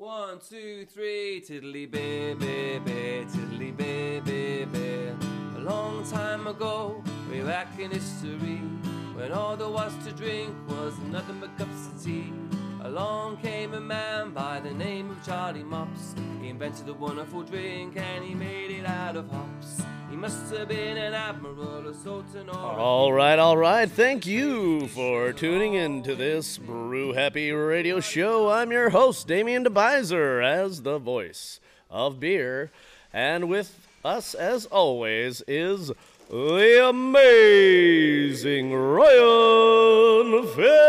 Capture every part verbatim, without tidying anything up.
One, two, three, tiddly bee, bee, bee, tiddly bee, bee, bee. A long time ago, way back in history, when all there was to drink was nothing but cups of tea, along came a man by the name of Charlie Mops. He invented a wonderful drink and he made it out of hops. He must have been an admiral, a sultan, or... All right, all right. Thank you for tuning in to this Brew Happy radio show. I'm your host, Damien DeBizer, as the voice of beer. And with us, as always, is the amazing Ryan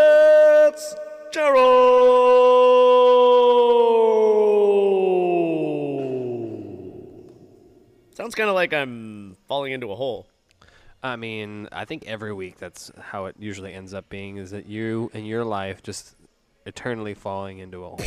Fitzgerald. Sounds kind of like I'm falling into a hole. I mean, I think every week that's how it usually ends up being, is that you in your life just eternally falling into a hole.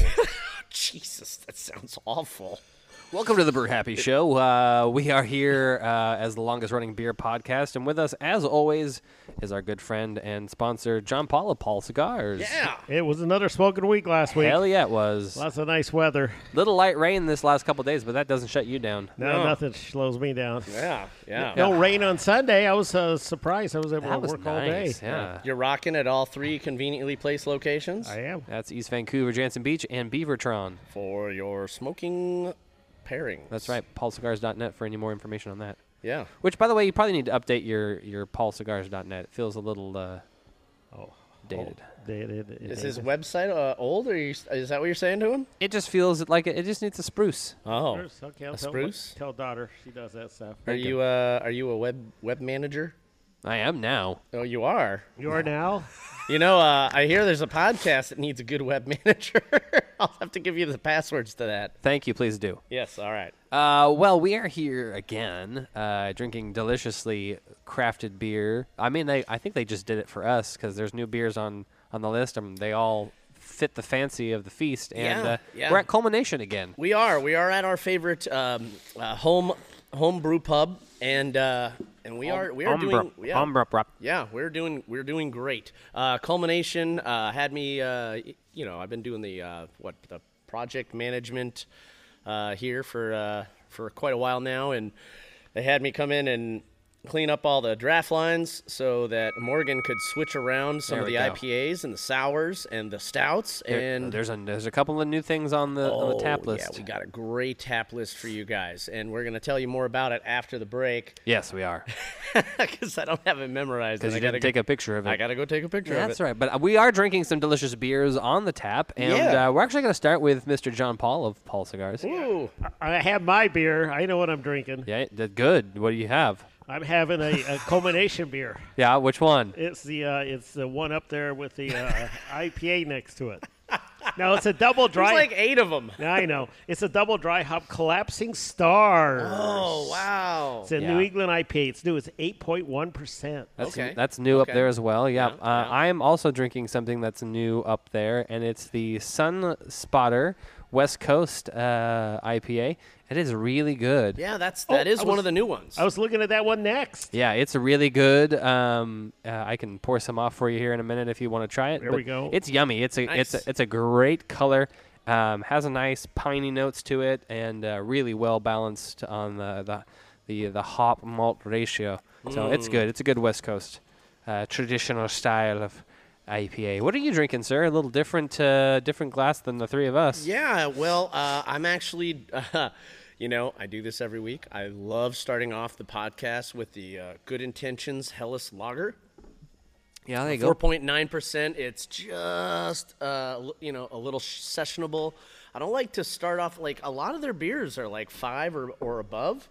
Jesus, that sounds awful. Welcome to the Brew Happy Show. Uh, we are here uh, as the longest-running beer podcast, and with us, as always, is our good friend and sponsor, John Paul of Paul Cigars. Yeah. It was another smoking week last week. Hell yeah, it was. Lots of nice weather. Little light rain this last couple of days, but that doesn't shut you down. No, No. nothing slows me down. Yeah, yeah. No rain on Sunday. I was uh, surprised. I was able That to was work all day. nice, yeah. You're rocking at all three conveniently placed locations I am. That's East Vancouver, Jansen Beach, and Beavertron. for your smoking pairings. That's right, paul cigars dot net for any more information on that. Yeah. Which, by the way, you probably need to update your, your paul cigars dot net. It feels a little uh, Oh, dated. dated. It- Is it- his website uh, old, or you, is that what you're saying to him? It just feels like it, it just needs a spruce. Oh. Spruce, okay, I'll a tell, spruce? Tell daughter. She does that stuff. Are you uh are you a web web manager? I am now. Oh, you are. You are now? You know, uh, I hear there's a podcast that needs a good web manager. I'll have to give you the passwords to that. Thank you, please do. Yes, all right. Uh, well, we are here again, uh, drinking deliciously crafted beer. I mean, they I think they just did it for us because there's new beers on, on the list, and they all fit the fancy of the feast. And Yeah, uh, yeah. we're at Culmination again. We are. We are at our favorite um, uh, home home brew pub, and uh, and we are we are Umbra- doing yeah. Umbra- Umbra- Yeah, we're doing we're doing great. Uh, Culmination uh, had me. Uh, y- you know, I've been doing the uh, what the project management uh, here for uh, for quite a while now, and they had me come in and clean up all the draft lines so that Morgan could switch around some There of we the go. I P As and the sours and the stouts. There- and there's a there's a couple of new things on the on the tap Oh, list. Yeah, we got a great tap list for you guys, and we're going to tell you more about it after the break Yes, we are. because I don't have it memorized. Because and you I didn't gotta take go, a picture of it. I got to go take a picture That's of it. right. But uh, we are drinking some delicious beers on the tap, and Yeah. uh, we're actually going to start with Mister John Paul of Paul Cigars. Ooh. I have my beer. I know what I'm drinking. Yeah, d- good. What do you have? I'm having a, a culmination beer. Yeah, which one? It's the uh, it's the one up there with the uh, I P A next to it. No, it's a double dry. There's like eight of them. I know. It's a double dry hop collapsing stars. Oh, wow. It's a Yeah. New England I P A. It's new. It's eight point one percent. That's, Okay. That's new Okay. up there as well. Yeah. Yeah, uh, yeah. I am also drinking something that's new up there, and it's the Sun Spotter West Coast uh, I P A. It is really good. Yeah, that's Oh, that is I one was- of the new ones. I was looking at that one next. Yeah, it's really good. Um, uh, I can pour some off for you here in a minute if you want to try it. There but we go. It's yummy. It's a it's Nice. a, it's a great color. Um, has a nice piney notes to it, and uh, really well balanced on the the the, the hop malt ratio. So it's good. It's a good West Coast uh, traditional style of I P A. What are you drinking, sir? A little different uh, different glass than the three of us. Yeah, well, uh, I'm actually, uh, you know, I do this every week. I love starting off the podcast with the uh, Good Intentions Helles Lager. Yeah, there you four go. point nine percent. It's just, uh, l- you know, a little sh- sessionable. I don't like to start off, like, a lot of their beers are like five or, or above.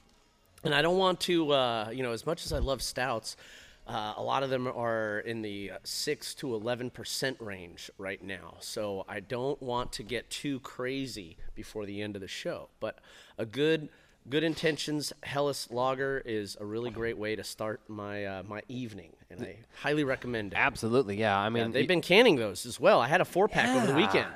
And I don't want to, uh, you know, as much as I love stouts, uh, a lot of them are in the six to eleven percent range right now. So I don't want to get too crazy before the end of the show. But a good Good Intentions Helles Lager is a really great way to start my uh, my evening, and I highly recommend it. Absolutely, yeah. I Yeah, mean, they've y- been canning those as well. I had a four pack over the Yeah. weekend.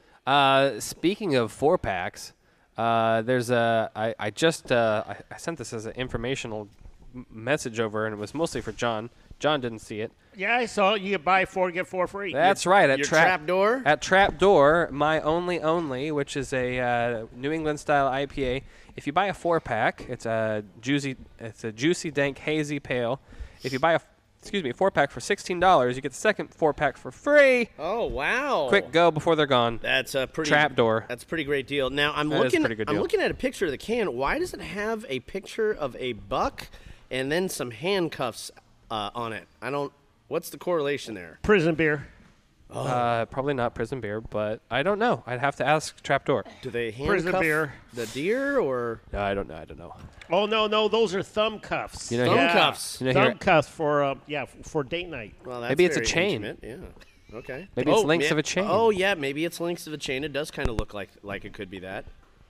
Uh, speaking of four packs, uh, there's a I, I just uh, I, I sent this as an informational m- message over, and it was mostly for John. John didn't see it. Yeah, I saw you buy four, get four free. That's right. At Your Trap Trapdoor? At Trapdoor, my only only, which is a uh, New England style I P A. If you buy a four pack, it's a juicy, it's a juicy, dank, hazy pale. If you buy a, excuse me, four pack for sixteen dollars, you get the second four pack for free. Oh, wow. Quick go before they're gone. That's a pretty Trapdoor. That's a pretty great deal. Now I'm That is a looking. pretty good I'm deal. looking at a picture of the can. Why does it have a picture of a buck and then some handcuffs uh, on it? I don't. What's the correlation there? Prison beer. Uh, probably not prison beer, but I don't know. I'd have to ask Trapdoor. Do they Prison handcuff beer. the deer or No, I don't know. I don't know. Oh, no, no, those are thumb cuffs. You know, thumb here- cuffs? You know, Thumb here- cuffs for, uh, yeah, f- for date night. Well, that's Maybe it's a very chain. intimate, Yeah. Okay. Maybe it's Oh, links ma- of a chain. Oh yeah, maybe it's links of a chain. It does kind of look like like it could be that.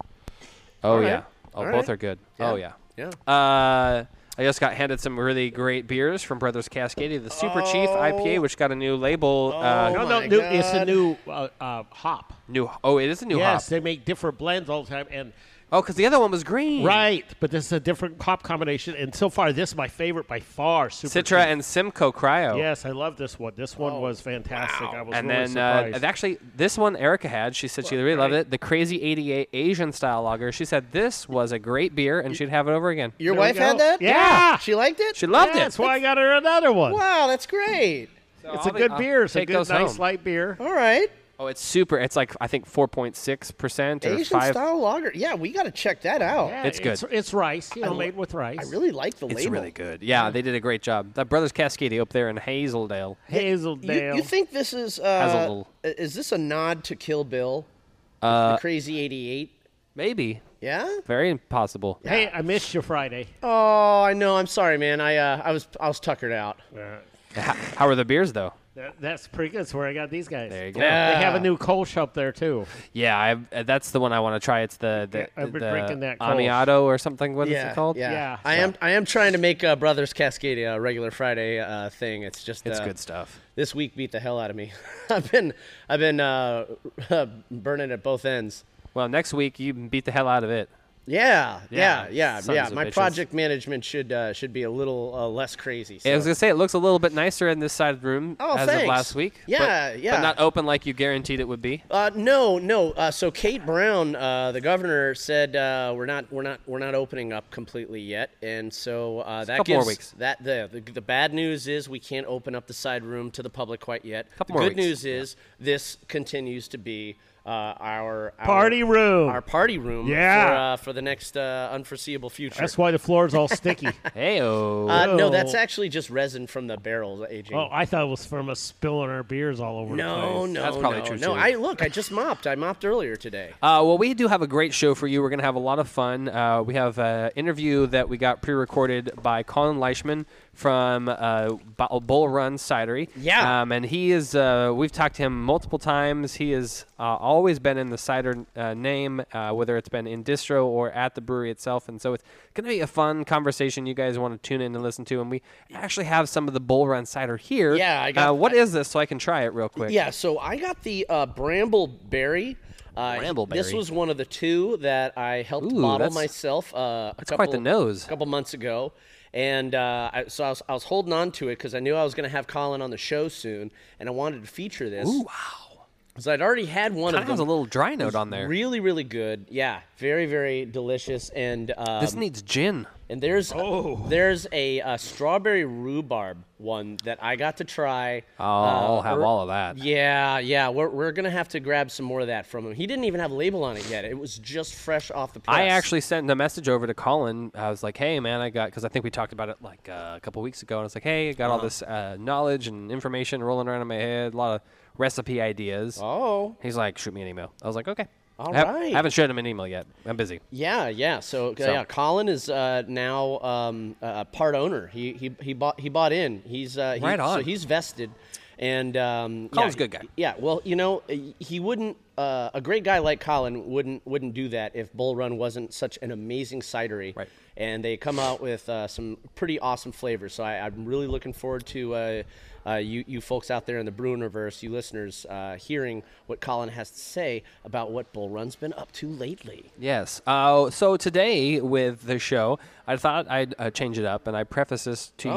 Oh All right. yeah. Oh, All both right. are good. Yeah. Oh yeah. Yeah. Uh, I just got handed some really great beers from Brothers Cascadia. The Super Chief I P A, which got a new label. uh, Oh, no, no, my new, it's a God. new uh, uh, hop. new. Oh, it is a new yes, hop. they make different blends all the time. And Oh, because the other one was green. right, but this is a different hop combination. And so far, this is my favorite by far. Super Citra Chief. and Simcoe Cryo. Yes, I love this one. This one Oh, was fantastic. wow. I was And really then uh, surprised. actually, this one Erica had. She said she really loved right. it. The Crazy eighty-eight Asian style lager. She said this was a great beer, and she'd have it over again. Your There we wife go. had that? Yeah. She liked it? She loved Yeah, it. That's why I got her another one. Wow, that's great. So It's a I'll be- good I'll beer. It's a take good, those nice, home. light beer. All right. Oh, it's super. It's like I think four point six percent or Asian five. style lager. Yeah, we got to check that out. Yeah, It's good. It's, it's rice, you know, lo- made with rice. I really like the It's label. really good. Yeah, they did a great job. That Brothers Cascadia up there in Hazeldale. Hazeldale. You, you think this is uh, Hazel. is this a nod to Kill Bill? Uh, the Crazy eighty-eight? maybe. Yeah? Very possible. Hey, I missed you Friday. Oh, I know. I'm sorry, man. I uh, I was I was tuckered out. Uh, How, how are the beers though? that, that's pretty good. That's where I got these guys. There you go. They have Yeah. a new Kolsch up there, too. Yeah, I've, uh, that's the one I want to try. It's the the, Yeah, I've been the drinking that Kolsch. Amiato or something. What is yeah, it called? Yeah. Yeah. I am I am trying to make uh, Brothers Cascadia a regular Friday uh, thing. It's just It's uh, good stuff. This week beat the hell out of me. I've been I've been uh, burning at both ends. Well, next week you beat the hell out of it. Yeah, Yeah, yeah, yeah, sons yeah. of My bitches. project management should uh, should be a little uh, less crazy. I was so- gonna say it looks a little bit nicer in this side of the room Oh, as thanks. of last week. Yeah, but, yeah. But not open like you guaranteed it would be. Uh, no, no. Uh, so Kate Brown, uh, the governor, said uh, we're not, we're not, we're not opening up completely yet, and so uh, that couple gives more weeks. that the, the the bad news is we can't open up the side room to the public quite yet. Couple the more good weeks. news is this continues to be uh, our, our Party room. our party room Yeah. for, uh, for the next uh, unforeseeable future. That's why the floor's all sticky. Hey oh. uh, no, Oh. that's actually just resin from the barrels aging. Oh, I thought it was from us spilling our beers all over the no, place. no, That's probably no, true, no. too. I look, I just mopped. I mopped earlier today. Uh, well, we do have a great show for you. We're going to have a lot of fun. Uh, we have an interview that we got pre-recorded by Colin Leishman from uh, Bo- Bull Run Cidery. Yeah. Um, and he is, uh, we've talked to him multiple times. He has uh, always been in the cider uh, name, uh, whether it's been in distro or at the brewery itself. And so it's going to be a fun conversation you guys want to tune in and listen to. And we actually have some of the Bull Run cider here. Yeah, I got- Uh, what is this so I can try it real quick? Yeah, so I got the uh, Brambleberry. Uh, Brambleberry. This was one of the two that I helped Ooh, bottle that's- myself. Uh, a that's couple, quite the nose. A couple months ago, and uh, I, so I was, I was holding on to it because I knew I was going to have Colin on the show soon, and I wanted to feature this. Ooh, wow. Because I'd already had one Kind of of has them. a little dry note on there. Really, really good. Yeah, very, very delicious. And um, This needs gin. and there's Oh. there's a, uh strawberry rhubarb one that I got to try. Oh, I'll uh, have ear- all of that. Yeah, yeah, we're we're gonna have to grab some more of that from him. He didn't even have a label on it yet. It was just fresh off the press. I actually sent a message over to Colin. I was like, "Hey, man, I got," because I think we talked about it like uh, a couple weeks ago. And I was like, "Hey, I got all this uh, knowledge and information rolling around in my head, a lot of recipe ideas." Oh, He's like, "Shoot me an email." I was like, "Okay." All I have- right. I haven't shot him an email yet. I'm busy. yeah, yeah. So, uh, So- yeah, Colin is uh, now um, a part owner. He he he bought he bought in. He's uh, he, Right on. So he's vested. And um, Colin's yeah, a good guy. Yeah, well, you know, he wouldn't. Uh, a great guy like Colin wouldn't wouldn't do that if Bull Run wasn't such an amazing cidery. Right. And they come out with uh, some pretty awesome flavors. So I, I'm really looking forward to uh, uh, you you folks out there in the Bruinverse, you listeners, uh, hearing what Colin has to say about what Bull Run's been up to lately. Yes. Uh, so today with the show, I thought I'd uh, change it up, and I preface this to Oh. you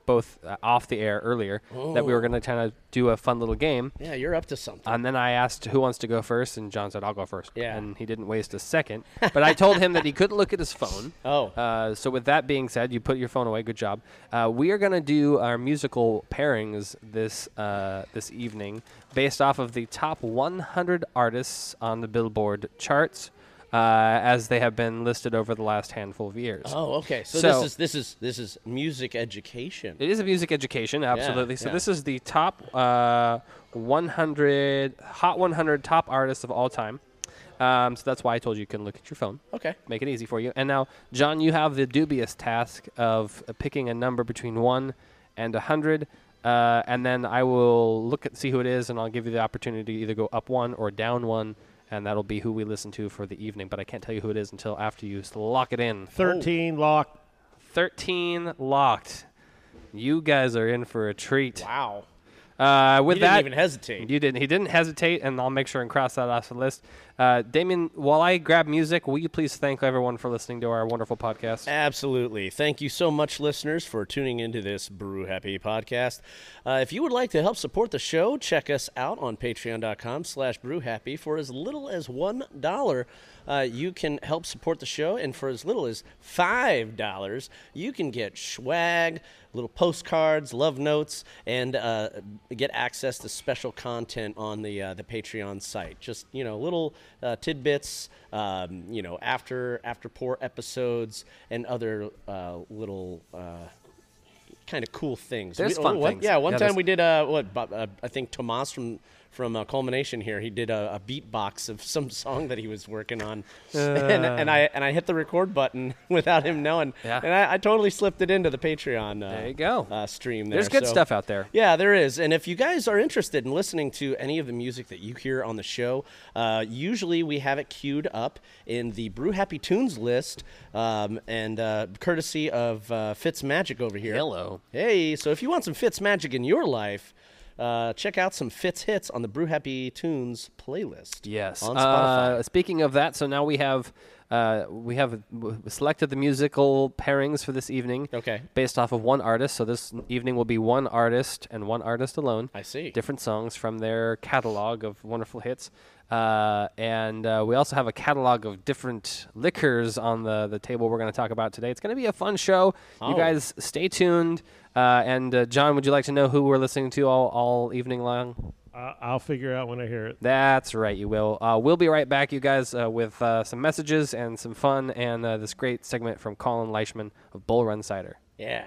both uh, off the air earlier that we were going to kind of do a fun little game. Yeah, you're up to something. And then I asked who wants to go first, and John said, I'll go first. Yeah. And he didn't waste a second. But I told him that he couldn't look at his phone. Oh. Uh, so with that being said, you put your phone away. Good job. Uh, we are going to do our musical pairings this uh, this evening based off of the top one hundred artists on the Billboard charts. Uh, as they have been listed over the last handful of years. Oh, okay. So, So- this is this is this is music education. It is a music education, absolutely. so yeah. this is the top uh, one hundred, Hot one hundred top artists of all time. Um, so that's why I told you you can look at your phone. Okay. Make it easy for you. And now, John, you have the dubious task of uh, picking a number between one and one hundred. Uh, and then I will look at see who it is, and I'll give you the opportunity to either go up one or down one. And that'll be who we listen to for the evening. But I can't tell you who it is until after you lock it in. thirteen lock. thirteen locked. You guys are in for a treat. Wow. Uh, with He didn't that, even hesitate. You didn't. He didn't hesitate, and I'll make sure and cross that off the list. Uh, Damien, while I grab music, will you please thank everyone for listening to our wonderful podcast? Absolutely. Thank you so much, listeners, for tuning into this Brew Happy podcast. Uh, if you would like to help support the show, check us out on patreon.com slash brewhappy. For as little as one dollar, uh, you can help support the show, and for as little as five dollars, you can get swag, little postcards, love notes, and uh, get access to special content on the uh, the Patreon site. Just, you know, little uh, tidbits, um, you know, after after pour episodes and other uh, little uh, kind of cool things. There's We- fun one- things. Yeah, one Yeah, time there's- we did uh, what Bob- uh, I think Tomas from from uh, Culmination here. He did a, a beatbox of some song that he was working on, and, and I and I hit the record button without him knowing. Yeah. And I, I totally slipped it into the Patreon. Uh, There you go. Uh, stream there. There's good So- stuff out there. Yeah, there is. And if you guys are interested in listening to any of the music that you hear on the show, uh, usually we have it queued up in the Brew Happy Tunes list, um, and uh, courtesy of uh, Fitz Magic over here. Hello. Hey, so if you want some Fitz Magic in your life, uh, check out some Fitz hits on the Brew Happy Tunes playlist. Yes. On Spotify. Uh, speaking of that, so now we have uh, we have w- selected the musical pairings for this evening. Okay. Based off of one artist. So this evening will be one artist and one artist alone. I see. Different songs from their catalog of wonderful hits. Uh, and uh, we also have a catalog of different liquors on the, the table we're going to talk about today. It's going to be a fun show. Oh. You guys stay tuned. Uh, and uh, John, would you like to know who we're listening to all, all evening long? Uh, I'll figure out when I hear it. That's right, you will. Uh, we'll be right back, you guys, uh, with uh, some messages and some fun and uh, this great segment from Colin Leishman of Bull Run Cider. Yeah.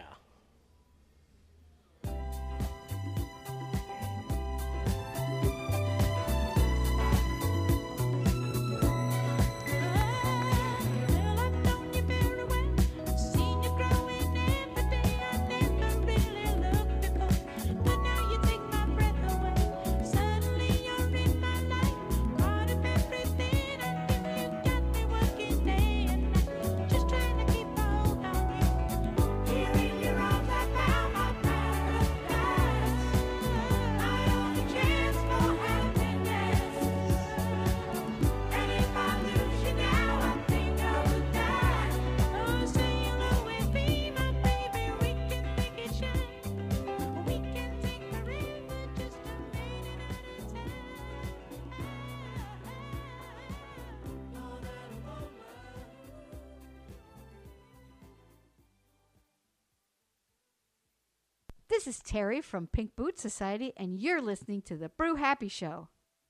This is Terry from Pink Boot Society, and you're listening to The Brew Happy Show.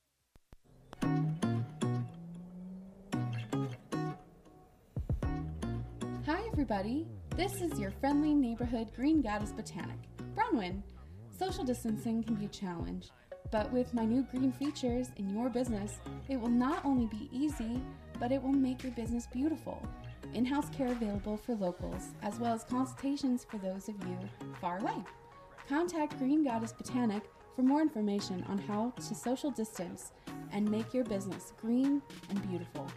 Hi everybody, this is your friendly neighborhood Green Goddess Botanic, Bronwyn. Social distancing can be a challenge, but with my new green features in your business, it will not only be easy, but it will make your business beautiful. In-house care available for locals, as well as consultations for those of you far away. Contact Green Goddess Botanic for more information on how to social distance and make your business green and beautiful.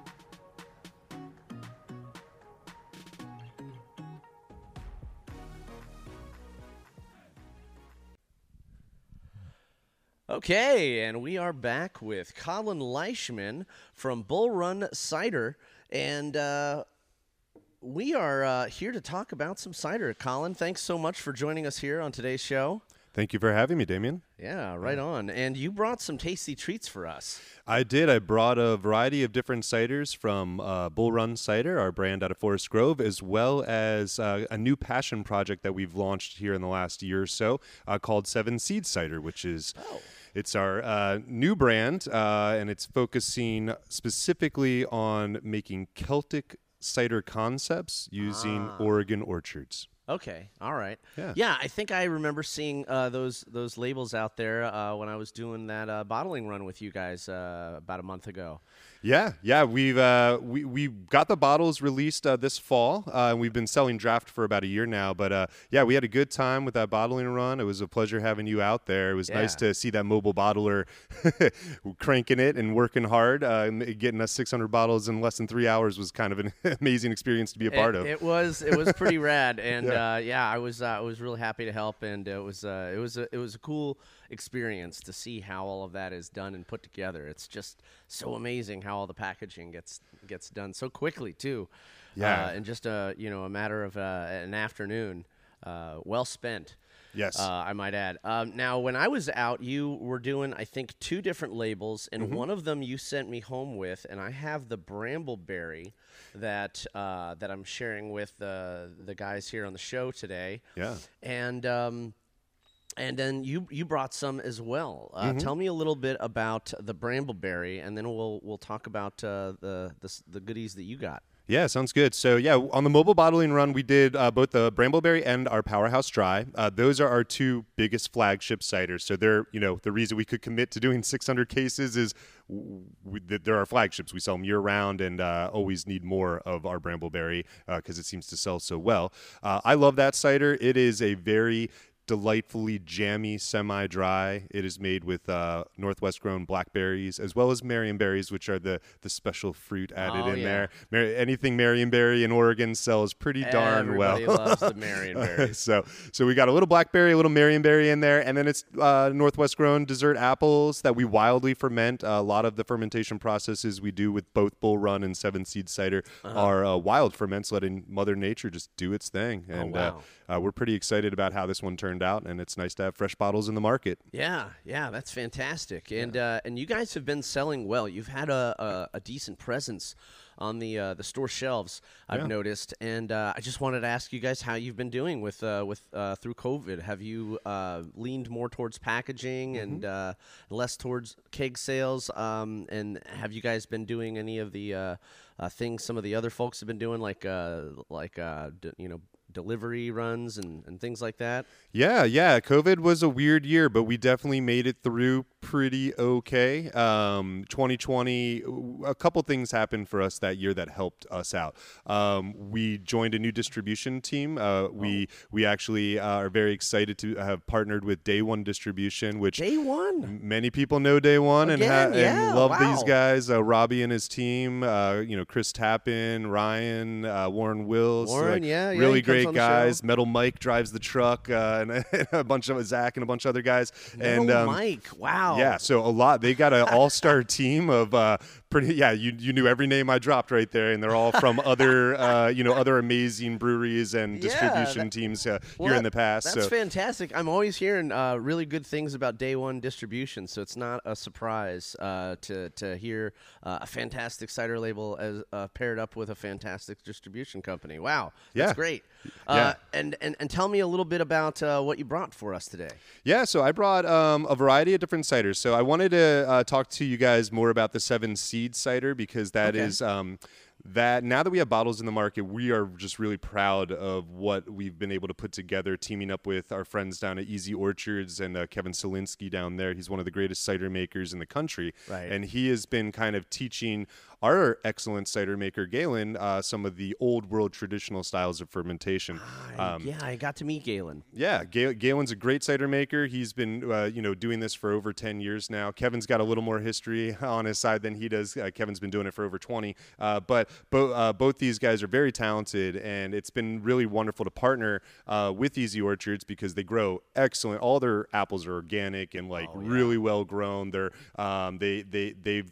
Okay, and we are back with Colin Leishman from Bull Run Cider. And uh, we are uh, here to talk about some cider. Colin, thanks so much for joining us here on today's show. Thank you for having me, Damien. Yeah, right on. And you brought some tasty treats for us. I did. I brought a variety of different ciders from uh, Bull Run Cider, our brand out of Forest Grove, as well as uh, a new passion project that we've launched here in the last year or so uh, called Seven Seed Cider, which is... Oh. It's our uh, new brand, uh, and it's focusing specifically on making Celtic cider concepts using Ah. Oregon orchards. Okay, all right. Yeah. Yeah, I think I remember seeing uh, those those labels out there uh, when I was doing that uh, bottling run with you guys uh, about a month ago. Yeah, yeah, we've uh, we we got the bottles released uh, this fall, uh, and we've been selling draft for about a year now. But uh, yeah, we had a good time with that bottling run. It was a pleasure having you out there. It was Yeah. nice to see that mobile bottler cranking it and working hard. Uh, m- getting us six hundred bottles in less than three hours was kind of an amazing experience to be a part it, of. It was it was pretty rad, and Yeah. uh, yeah, I was uh, I was really happy to help, and it was uh, it was a, it was a cool experience to see how all of that is done and put together. It's just so amazing how all the packaging gets gets done so quickly too. Yeah. uh, in just a you know a matter of uh, an afternoon, uh, well spent. Yes. Uh, I might add. Um, now, when I was out, you were doing, I think, two different labels, and Mm-hmm. one of them you sent me home with, and I have the Brambleberry that uh, that I'm sharing with uh, the guys here on the show today. Yeah. And um, and then you you brought some as well. Uh, Mm-hmm. Tell me a little bit about the Brambleberry, and then we'll we'll talk about uh, the, the s- the goodies that you got. Yeah, sounds good. So yeah, on the mobile bottling run, we did uh, both the Brambleberry and our Powerhouse Dry. Uh, those are our two biggest flagship ciders. So they're, you know, the reason we could commit to doing six hundred cases is w- we, th- they're our flagships. We sell them year round and uh, always need more of our Brambleberry because it seems to sell so well. Uh, I love that cider. It is a very delightfully jammy, semi-dry. It is made with uh, Northwest-grown blackberries as well as Marionberries, which are the the special fruit added Oh, in yeah. there. Mar- anything Marionberry in Oregon sells pretty darn Everybody well. loves the Marionberries. so, so we got a little blackberry, a little Marionberry in there, and then it's uh, Northwest-grown dessert apples that we wildly ferment. Uh, a lot of the fermentation processes we do with both Bull Run and Seven Seed Cider Uh-huh. are uh, wild ferments, letting Mother Nature just do its thing. And wow. uh, uh, we're pretty excited about how this one turned out, and it's nice to have fresh bottles in the market. Yeah, yeah, that's fantastic, and uh, and you guys have been selling well. You've had a a, a decent presence on the uh, the store shelves, I've Yeah. noticed, and uh, I just wanted to ask you guys how you've been doing with uh, with uh, through COVID. Have you uh, leaned more towards packaging and uh, less towards keg sales? Um, and have you guys been doing any of the uh, uh, things some of the other folks have been doing, like uh, like uh, d- you know? delivery runs and, and things like that? Yeah, yeah. COVID was a weird year, but we definitely made it through pretty okay. Um, twenty twenty, a couple things happened for us that year that helped us out. Um, we joined a new distribution team. Uh, we we actually uh, are very excited to have partnered with Day One Distribution, which Day One. many people know Day One and, ha- Again, yeah, and love wow. these guys. Uh, Robbie and his team, uh, you know, Chris Tappan, Ryan, uh, Warren Wills. Warren, like, yeah, yeah, really he comes great on the guys. show. Metal Mike drives the truck, uh, and, and a bunch of Zach and a bunch of other guys. Metal and um, Mike, wow. yeah, so a lot. They got an all-star team of uh, pretty. Yeah, you you knew every name I dropped right there, and they're all from other uh, you know other amazing breweries and Yeah, distribution that- teams uh, Well, here in that- the past. That's so. fantastic. I'm always hearing uh, really good things about Day One Distribution, so it's not a surprise uh, to to hear uh, a fantastic cider label as uh, paired up with a fantastic distribution company. Wow, that's Yeah. great. Yeah. Uh, and, and and tell me a little bit about uh, what you brought for us today. Yeah, so I brought um, a variety of different ciders. So I wanted to uh, talk to you guys more about the Seven Seed cider because that Okay. is um, that now that we have bottles in the market, we are just really proud of what we've been able to put together, teaming up with our friends down at Easy Orchards and uh, Kevin Solinsky down there. He's one of the greatest cider makers in the country, Right. and he has been kind of teaching our excellent cider maker Galen uh, some of the old world traditional styles of fermentation. I- Um, yeah, I got to meet Galen. yeah, Ga- Galen's a great cider maker. He's been, uh, you know, doing this for over ten years now. Kevin's got a little more history on his side than he does. Uh, Kevin's been doing it for over twenty. Uh, but bo- uh, both these guys are very talented, and it's been really wonderful to partner uh, with Easy Orchards because they grow excellent. All their apples are organic and like really well grown. They're um, they they they've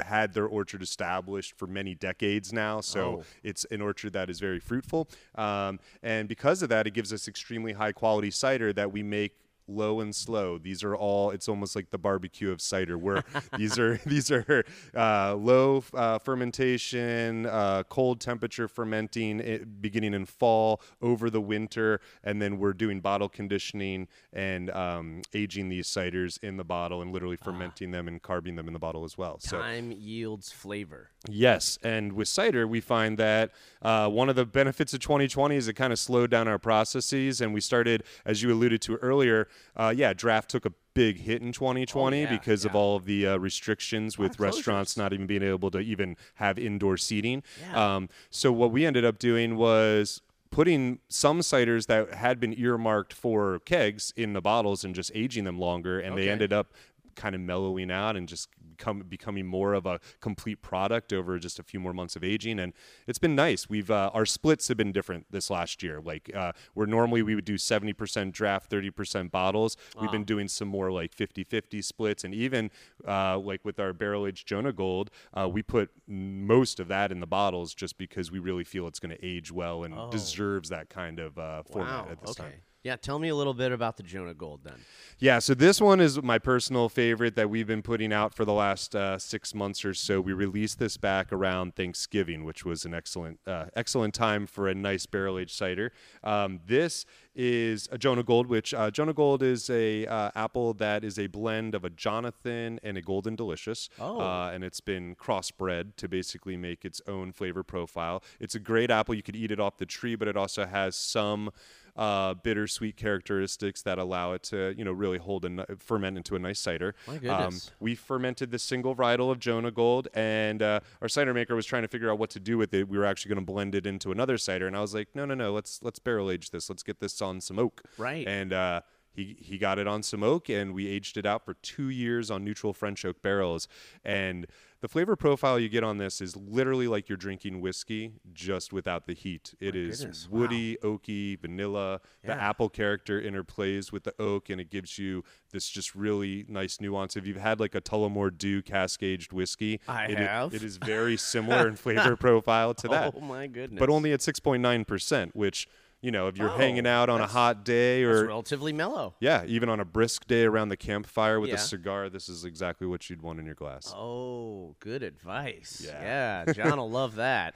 had their orchard established for many decades now. So Oh. it's an orchard that is very fruitful. Um, and because of that, it gives us extremely high quality cider that we make low and slow. These are all, it's almost like the barbecue of cider, where these are these are uh, low uh, fermentation, uh, cold temperature fermenting, it, beginning in fall over the winter, and then we're doing bottle conditioning and um, aging these ciders in the bottle and literally fermenting them and carbing them in the bottle as well. So Time yields flavor. yes, and with cider, we find that uh, one of the benefits of twenty twenty is it kind of slowed down our processes, and we started, as you alluded to earlier, uh, yeah, draft took a big hit in twenty twenty Oh, yeah, because of yeah. all of the uh, restrictions with of restaurants closures. not even being able to even have indoor seating. Yeah. Um, so what we ended up doing was putting some ciders that had been earmarked for kegs in the bottles and just aging them longer, and Okay. they ended up kind of mellowing out and just become, becoming more of a complete product over just a few more months of aging. And it's been nice. We've uh, our splits have been different this last year. Like uh, where normally we would do seventy percent draft, thirty percent bottles. We've been doing some more like fifty-fifty splits. And even uh, like with our barrel aged Jonah Gold, uh, we put most of that in the bottles just because we really feel it's going to age well and deserves that kind of uh, format Wow. at this Okay. time. Yeah, tell me a little bit about the Jonah Gold then. Yeah, so this one is my personal favorite that we've been putting out for the last uh, six months or so. We released this back around Thanksgiving, which was an excellent, uh, excellent time for a nice barrel-aged cider. Um, this is a Jonah Gold, which uh, Jonah Gold is a uh, apple that is a blend of a Jonathan and a Golden Delicious. Oh. Uh, and it's been crossbred to basically make its own flavor profile. It's a great apple. You could eat it off the tree, but it also has some uh, bittersweet characteristics that allow it to, you know, really hold and ferment into a nice cider. My goodness. Um, we fermented the single varietal of Jonah Gold, and uh, our cider maker was trying to figure out what to do with it. We were actually going to blend it into another cider, and I was like, no, no, no, let's let's barrel age this. Let's get this on some oak. Right. And uh, he he got it on some oak, and we aged it out for two years on neutral French oak barrels. And the flavor profile you get on this is literally like you're drinking whiskey, just without the heat. It is goodness, woody, oaky, vanilla. The Yeah. apple character interplays with the oak, and it gives you this just really nice nuance. If you've had like a Tullamore Dew cask-aged whiskey, I it i- have. it is very similar in flavor profile to that, Oh my goodness. but only at six point nine percent, which, you know, if you're Oh, hanging out on a that's- hot day It's or relatively mellow. yeah, even on a brisk day around the campfire with Yeah. a cigar, this is exactly what you'd want in your glass. Oh, good advice. Yeah. Yeah, John will love that.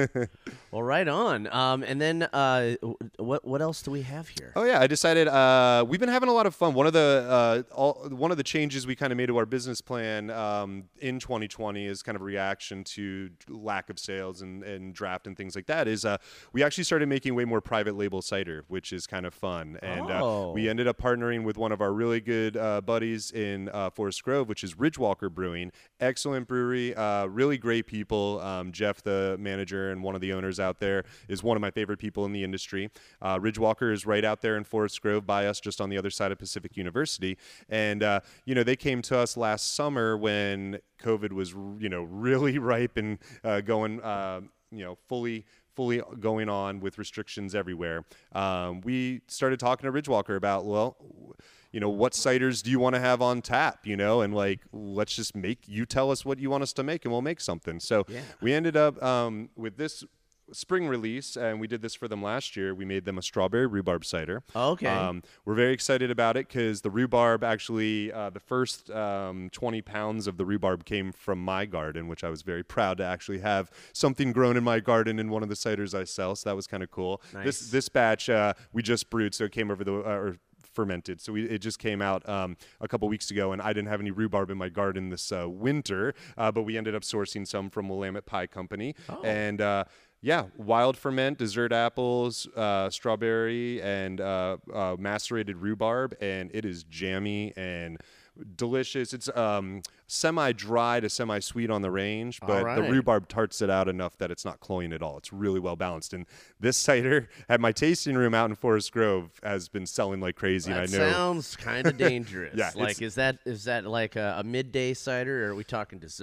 Well, right on. Um, and then uh, w- what what else do we have here? Oh yeah, I decided uh, we've been having a lot of fun. One of the uh, all, one of the changes we kind of made to our business plan um, in twenty twenty is kind of a reaction to lack of sales and, and draft and things like that. Is uh, we actually started making way more private label cider, which is kind of fun. And Oh. uh, we ended up partnering with one of our really good uh, buddies in uh, Forest Grove, which is Ridgewalker Brewing. Excellent brewery, uh, really great people. Um, Jeff, the manager and one of the owners out there, is one of my favorite people in the industry. Uh, Ridgewalker is right out there in Forest Grove by us, just on the other side of Pacific University. And, uh, you know, they came to us last summer when COVID was, you know, really ripe and uh, going, uh, you know, fully fully going on with restrictions everywhere. Um, we started talking to Ridgewalker about, well, you know, what ciders do you want to have on tap, you know, and like, let's just make, you tell us what you want us to make and we'll make something. So Yeah. we ended up um, with this spring release, and we did this for them last year. We made them a strawberry rhubarb cider. Okay. Um, we're very excited about it because the rhubarb actually, uh, the first um, twenty pounds of the rhubarb came from my garden, which I was very proud to actually have something grown in my garden in one of the ciders I sell. So that was kind of cool. Nice. This this batch uh, we just brewed, so it came over the uh, or fermented. So we, it just came out um, a couple weeks ago, and I didn't have any rhubarb in my garden this uh, winter, uh, but we ended up sourcing some from Willamette Pie Company. Oh. And uh, yeah, wild ferment, dessert apples, uh, strawberry, and uh, uh, macerated rhubarb, and it is jammy and delicious. It's um, semi-dry to semi-sweet on the range, but All the right. rhubarb tarts it out enough that it's not cloying at all. It's really well balanced. And this cider at my tasting room out in Forest Grove has been selling like crazy. That and I know sounds kind of dangerous. Yeah, like it's- is that is that like a, a midday cider, or are we talking dessert?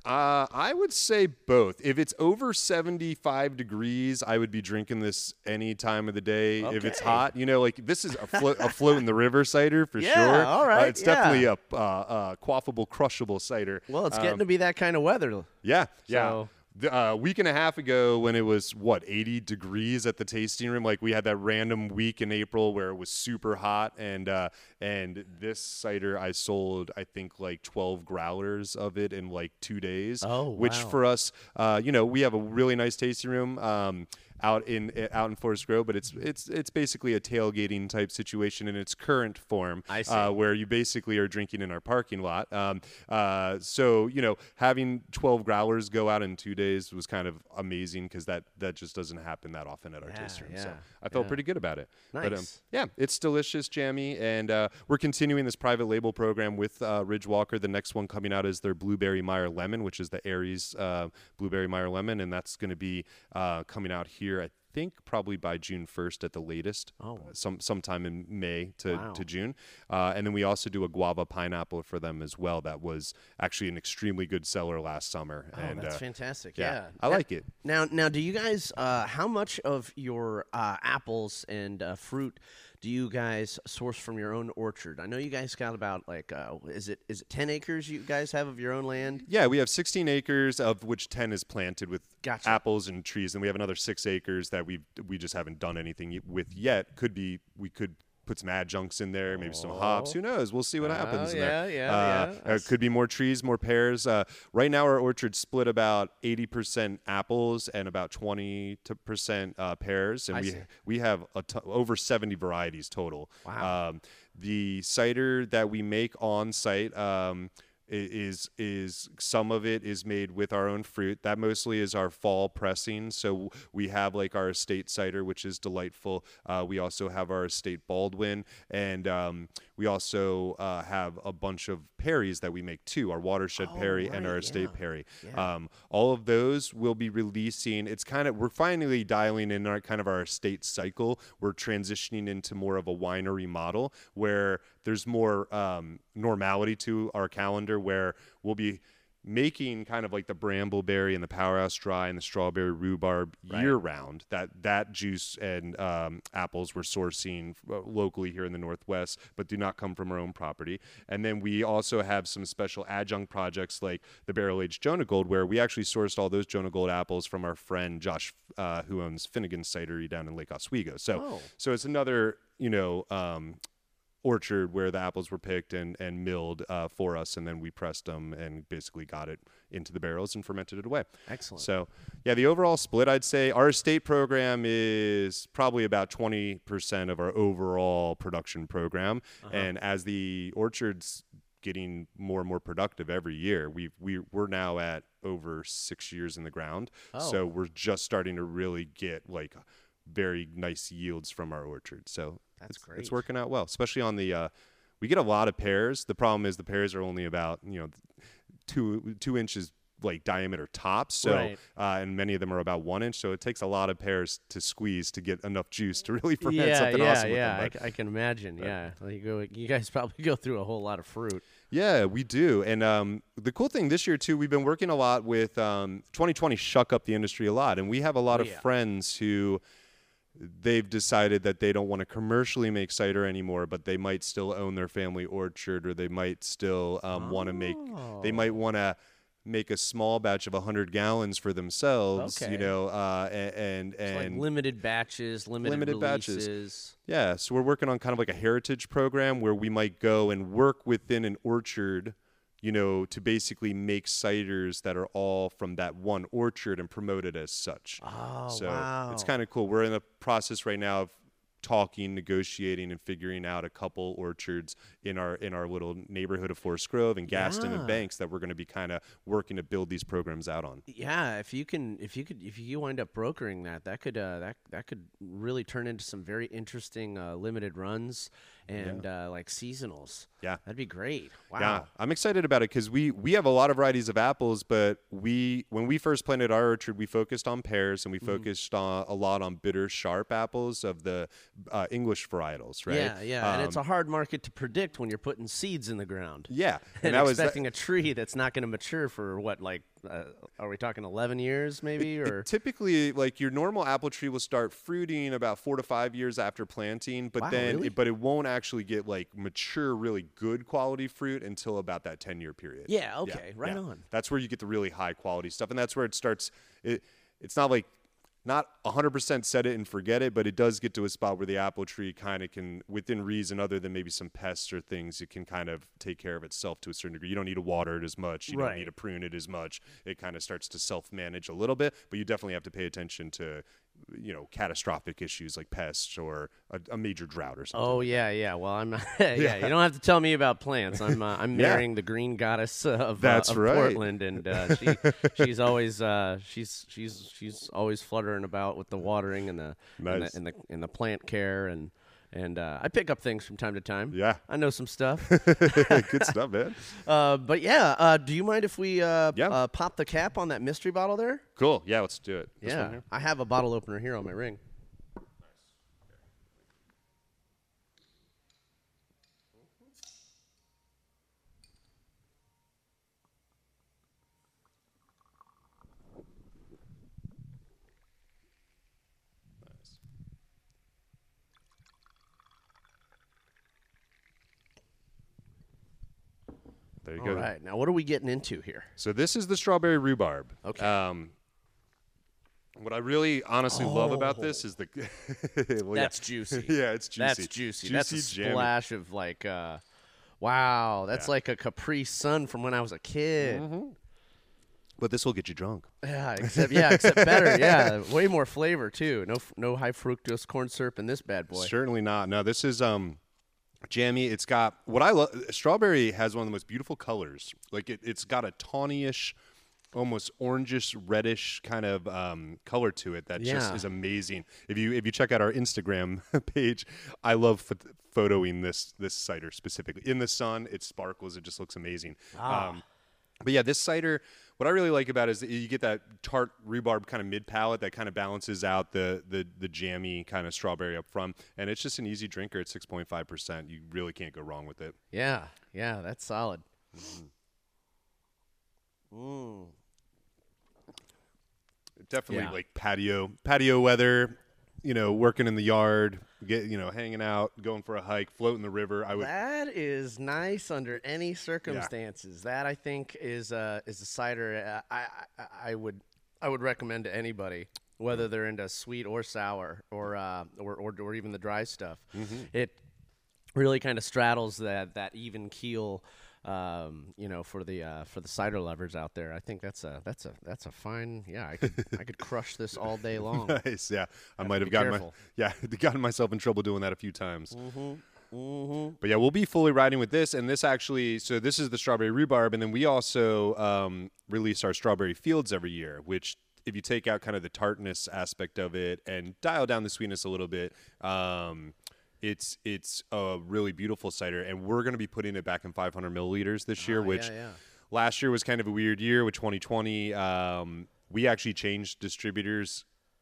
Uh, I would say both. If it's over seventy-five degrees, I would be drinking this any time of the day. If it's Okay. hot, you know, like this is a, flo- a float in the river cider for Yeah, sure. all Uh, right, it's yeah. definitely a uh, uh, quaffable, crushable cider. Well, it's getting Um, to be that kind of weather. Yeah, yeah. So- The, uh, week and a half ago, when it was what eighty degrees at the tasting room, like we had that random week in April where it was super hot, and uh, and this cider I sold I think like twelve growlers of it in like two days. Oh, which wow. for us, uh, you know, we have a really nice tasting room. Um, out in out in Forest Grove, but it's it's it's basically a tailgating type situation in its current form. I see. Uh, where you basically are drinking in our parking lot. Um, uh, so you know, having twelve growlers go out in two days was kind of amazing because that that just doesn't happen that often at our Yeah, tasting room. So yeah, I felt yeah. pretty good about it. But um, Nice. yeah, it's delicious, jammy, and uh, we're continuing this private label program with uh, Ridge Walker. The next one coming out is their Blueberry Meyer Lemon, which is the Aries uh, Blueberry Meyer Lemon, and that's going to be uh, coming out here. I think probably by June first at the latest. Oh. some sometime in May to, Wow. to June, uh, and then we also do a guava pineapple for them as well. That was actually an extremely good seller last summer. Oh, and that's uh, fantastic. yeah, Yeah. I Now- like it. Now, now, do you guys? Uh, how much of your uh, apples and uh, fruit do you guys source from your own orchard? I know you guys got about like, uh, is it is it ten acres you guys have of your own land? Yeah, we have sixteen acres, of which ten is planted with Gotcha. apples and trees, and we have another six acres that we we just haven't done anything y- with yet. Could be we could put some adjuncts in there, maybe some hops. Who knows? We'll see what happens. in there. Oh, yeah, yeah, Uh, yeah. uh, could be more trees, more pears. Uh, right now, our orchard's split about eighty percent apples and about twenty percent uh, pears, and I we see. we have a t- over seventy varieties total. Wow. Um, the cider that we make on site. Um, i- is is some of it is made with our own fruit. That mostly is our fall pressing. So we have like our estate cider, which is delightful. Uh, we also have our estate Baldwin, and um, we also uh, have a bunch of perries that we make too. Our watershed Oh, perry and right, our estate yeah. perry. Yeah. Um, all of those will be releasing. It's kind of we're finally dialing in our kind of our estate cycle. We're transitioning into more of a winery model where there's more um, normality to our calendar, where we'll be making kind of like the brambleberry and the powerhouse dry and the strawberry rhubarb Right. year round. That that juice and um, apples we're sourcing uh, locally here in the Northwest, but do not come from our own property. And then we also have some special adjunct projects like the barrel aged Jonah Gold, where we actually sourced all those Jonah Gold apples from our friend Josh, uh, who owns Finnegan's Cidery down in Lake Oswego. So Oh. so it's another you know. Um, orchard where the apples were picked and, and milled uh, for us, and then we pressed them and basically got it into the barrels and fermented it away. Excellent. So, yeah, the overall split, I'd say our estate program is probably about twenty percent of our overall production program. Uh-huh. And as the orchard's getting more and more productive every year, we've, we, we're now at over six years in the ground. Oh. So we're just starting to really get like very nice yields from our orchard. So That's it's, great. It's working out well, especially on the. Uh, we get a lot of pears. The problem is the pears are only about you know two two inches like diameter tops. So Right. uh, and many of them are about one inch. So it takes a lot of pears to squeeze to get enough juice to really ferment yeah, something yeah, awesome yeah. with I, them. c- I can imagine. Yeah, Well, you go. You guys probably go through a whole lot of fruit. Yeah, we do. And um, the cool thing this year, too, we've been working a lot with um, twenty twenty shook up the industry a lot. And we have a lot Oh, of yeah. friends who they've decided that they don't want to commercially make cider anymore, but they might still own their family orchard, or they might still um, want to make, they might want to make a small batch of one hundred gallons for themselves, Okay. you know, uh, a- and, It's like and limited batches, limited, limited batches. releases. yeah, so we're working on kind of like a heritage program where we might go and work within an orchard, you know, to basically make ciders that are all from that one orchard and promote it as such. Oh, so wow. it's kind of cool. We're in the process right now of talking, negotiating, and figuring out a couple orchards in our in our little neighborhood of Forest Grove and Gaston Yeah. and Banks that we're going to be kind of working to build these programs out on. Yeah, if you can, if you could, if you wind up brokering that, that could, uh, that that could really turn into some very interesting uh, limited runs and uh, like seasonals. Yeah. That'd be great. Wow. Yeah, I'm excited about it because we we have a lot of varieties of apples, but we when we first planted our orchard, we focused on pears and we Mm-hmm. focused on a lot on bitter, sharp apples of the uh, English varietals, right? Yeah, yeah, and it's a Um, hard market to predict when you're putting seeds in the ground yeah, and, that was expecting a tree that's not going to mature for what, like uh, are we talking eleven years maybe? Or It typically, like your normal apple tree will start fruiting about four to five years after planting, but Wow, then, really? it, but it won't actually get like mature, really good quality fruit until about that ten year period. Yeah, okay, right on. That's where you get the really high quality stuff, and that's where it starts. It, it's not like not one hundred percent set it and forget it, but it does get to a spot where the apple tree kind of can, within reason, other than maybe some pests or things, it can kind of take care of itself to a certain degree. You don't need to water it as much. You Right. don't need to prune it as much. It kind of starts to self-manage a little bit, but you definitely have to pay attention to, you know, catastrophic issues like pests or a, a major drought or something. Oh yeah, yeah. Well, I'm not. yeah, you don't have to tell me about plants. I'm uh, I'm Yeah. marrying the green goddess uh, of, uh, That's of right. Portland, and uh, she she's always uh, she's she's she's always fluttering about with the watering and the and Nice. the, and the and the plant care, and and uh, I pick up things from time to time. Yeah. I know some stuff. Good stuff, man. uh, but yeah, uh, do you mind if we uh, Yeah. uh, pop the cap on that mystery bottle there? Cool. Yeah, let's do it. This one Yeah, here? I have a bottle opener here on my ring. There you All go. right, now what are we getting into here? So this is the strawberry rhubarb. Okay. Um, what I really honestly love about this is the. well, yeah. That's juicy. Yeah, it's juicy. That's juicy. That's a jammy. splash of like, uh, wow, that's Yeah. like a Capri Sun from when I was a kid. But this will get you drunk. Yeah, except yeah, except better. Yeah, way more flavor too. No, f- no high fructose corn syrup in this bad boy. Certainly not. No, this is um, jammy. It's got what I love. Strawberry has one of the most beautiful colors. Like it, it's got a tawnyish, almost orangish, reddish kind of um, color to it that just Yeah. is amazing. If you if you check out our Instagram page, I love ph- photoing this this cider specifically in the sun. It sparkles. It just looks amazing. Ah. Um, but yeah, this cider, what I really like about it is that you get that tart rhubarb kind of mid palate that kind of balances out the the the jammy kind of strawberry up front, and it's just an easy drinker at six point five percent. You really can't go wrong with it. Yeah, yeah, that's solid. Mm. Definitely Yeah. like patio patio weather, you know, working in the yard, get you know, hanging out, going for a hike, floating the river. I would That is nice under any circumstances. That I think is uh, is a cider uh, I, I I would I would recommend to anybody, whether they're into sweet or sour or uh, or, or or even the dry stuff. It really kind of straddles that that even keel. Um, you know, for the uh, for the cider lovers out there, I think that's a that's a that's a fine. Yeah, I could I could crush this all day long. nice. Yeah, I Have might to have be gotten my careful. yeah gotten myself in trouble doing that a few times. Mm-hmm. But yeah, we'll be fully riding with this, and this actually. So this is the strawberry rhubarb, and then we also um, release our strawberry fields every year, which. If you take out kind of the tartness aspect of it and dial down the sweetness a little bit, um, it's it's a really beautiful cider, and we're going to be putting it back in five hundred milliliters this year, Ah, which yeah, yeah. last year was kind of a weird year with twenty twenty. Um, we actually changed distributors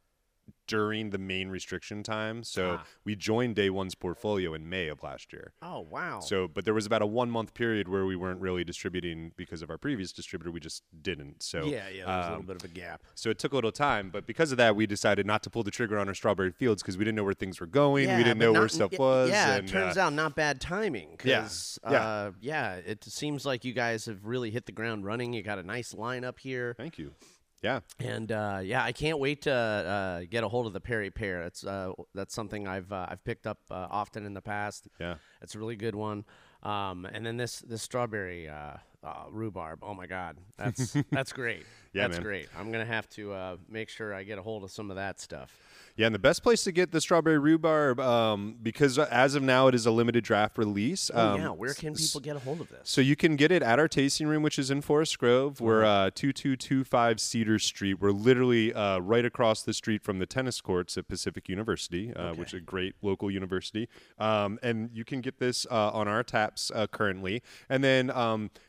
during the main restriction time, so Ah. we joined Day One's portfolio in May of last year. Oh wow. So, but there was about a one month period where we weren't really distributing because of our previous distributor. We just didn't. So yeah, yeah, there's a little um, bit of a gap. So it took a little time, but because of that, we decided not to pull the trigger on our strawberry fields because we didn't know where things were going. we didn't but know not- where stuff y- was. Yeah, and, it turns uh, out not bad timing. Yeah, 'cause, yeah. Uh, yeah. It seems like you guys have really hit the ground running. You got a nice lineup here, Thank you. Yeah. and uh, yeah, I can't wait to uh, get a hold of the Perry pear. That's uh, that's something I've uh, I've picked up uh, often in the past. Yeah. It's a really good one. Um, and then this this strawberry uh, uh, rhubarb. Oh my God, that's that's great. Yeah, that's man. great. I'm gonna have to uh, make sure I get a hold of some of that stuff. Yeah, and the best place to get the strawberry rhubarb, um, because as of now it is a limited draft release. Oh um, yeah, where can s- people get a hold of this? So you can get it at our tasting room, which is in Forest Grove. We're uh, two two two five Cedar Street. We're literally uh, right across the street from the tennis courts at Pacific University, uh, which is a great local university. Um, and you can get this uh, on our taps uh, currently. And then um,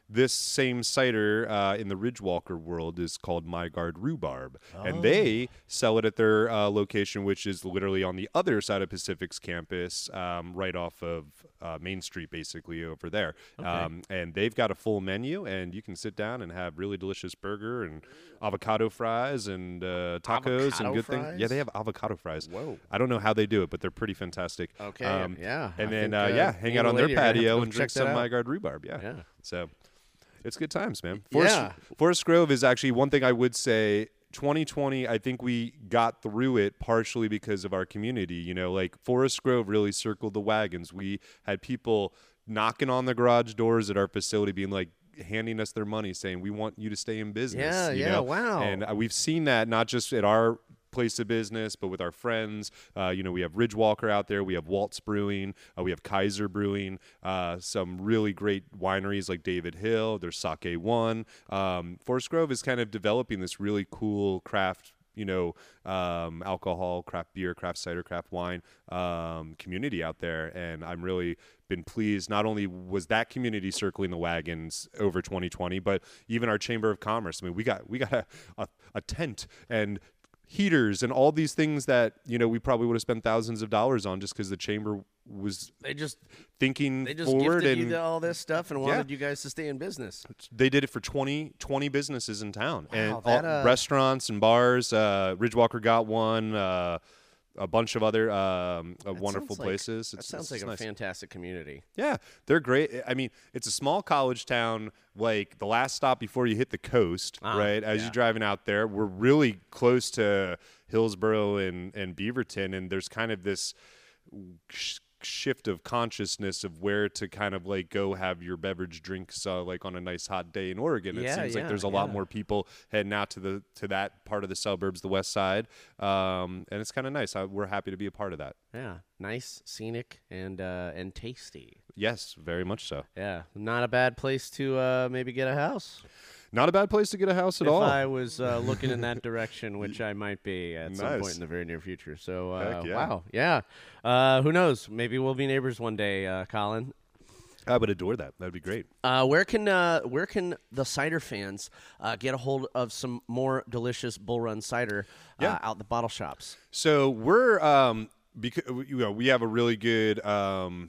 this same cider uh, in the Ridgewalker world is called My Guard Rhubarb, oh. and they sell it at their uh, location, which is literally on the other side of Pacific's campus, um, right off of uh, Main Street, basically over there. Okay. Um, and they've got a full menu, and you can sit down and have really delicious burger and avocado fries and uh, tacos Avocado and good fries? things. Yeah, they have avocado fries. Whoa. I don't know how they do it, but they're pretty fantastic. Okay, Um, yeah. And I then, think, uh, uh, yeah, me hang and out the on their lady are gonna have to patio go and check drink that some out. My Guard Rhubarb. Yeah. Yeah. So it's good times, man. Forest, Yeah. Forest Grove is actually one thing I would say. twenty twenty, I think we got through it partially because of our community. You know, like Forest Grove really circled the wagons. We had people knocking on the garage doors at our facility being like, handing us their money saying, we want you to stay in business. Yeah, you yeah, know? wow. And uh, we've seen that not just at our place of business, but with our friends. Uh, you know, we have Ridgewalker out there. We have Waltz Brewing. Uh, we have Kaiser Brewing. Uh, some really great wineries like David Hill. There's Sake One. Um, Forest Grove is kind of developing this really cool craft, you know, um, alcohol, craft beer, craft cider, craft wine um, community out there. And I'm really been pleased. Not only was that community circling the wagons over twenty twenty, but even our Chamber of Commerce. I mean, we got we got a, a, a tent and heaters and all these things that, you know, we probably would have spent thousands of dollars on just because the chamber was They just thinking they just forward. gifted And you the- all this stuff and Yeah. wanted you guys to stay in business. they did it for twenty, twenty businesses in town. Wow, and all, that, uh, restaurants and bars. Uh, Ridgewalker got one. Uh, a bunch of other um, uh, That wonderful sounds like- places. That It's, sounds it's like a nice. fantastic community. Yeah, they're great. I mean, it's a small college town, like the last stop before you hit the coast, Ah, right? As yeah. you're driving out there, we're really close to Hillsboro and, and Beaverton, and there's kind of this sh- shift of consciousness of where to kind of like go have your beverage drinks uh, like on a nice hot day in Oregon. It Yeah, seems like yeah, there's a lot yeah. more people heading out to the to that part of the suburbs, the west side, um, and it's kind of nice. I, we're happy to be a part of that. Yeah, nice, scenic, and uh, and tasty. Yes, very much so. Yeah, not a bad place to uh, maybe get a house. Not a bad place to get a house at if all. I was uh, looking in that direction, which I might be at some Nice. point in the very near future. So, uh, Heck yeah. wow, yeah. Uh, who knows? Maybe we'll be neighbors one day, uh, Colin. I would adore that. That'd be great. Uh, where can uh, where can the cider fans uh, get a hold of some more delicious Bull Run cider uh, Yeah. out the bottle shops? So we're um because you know we have a really good um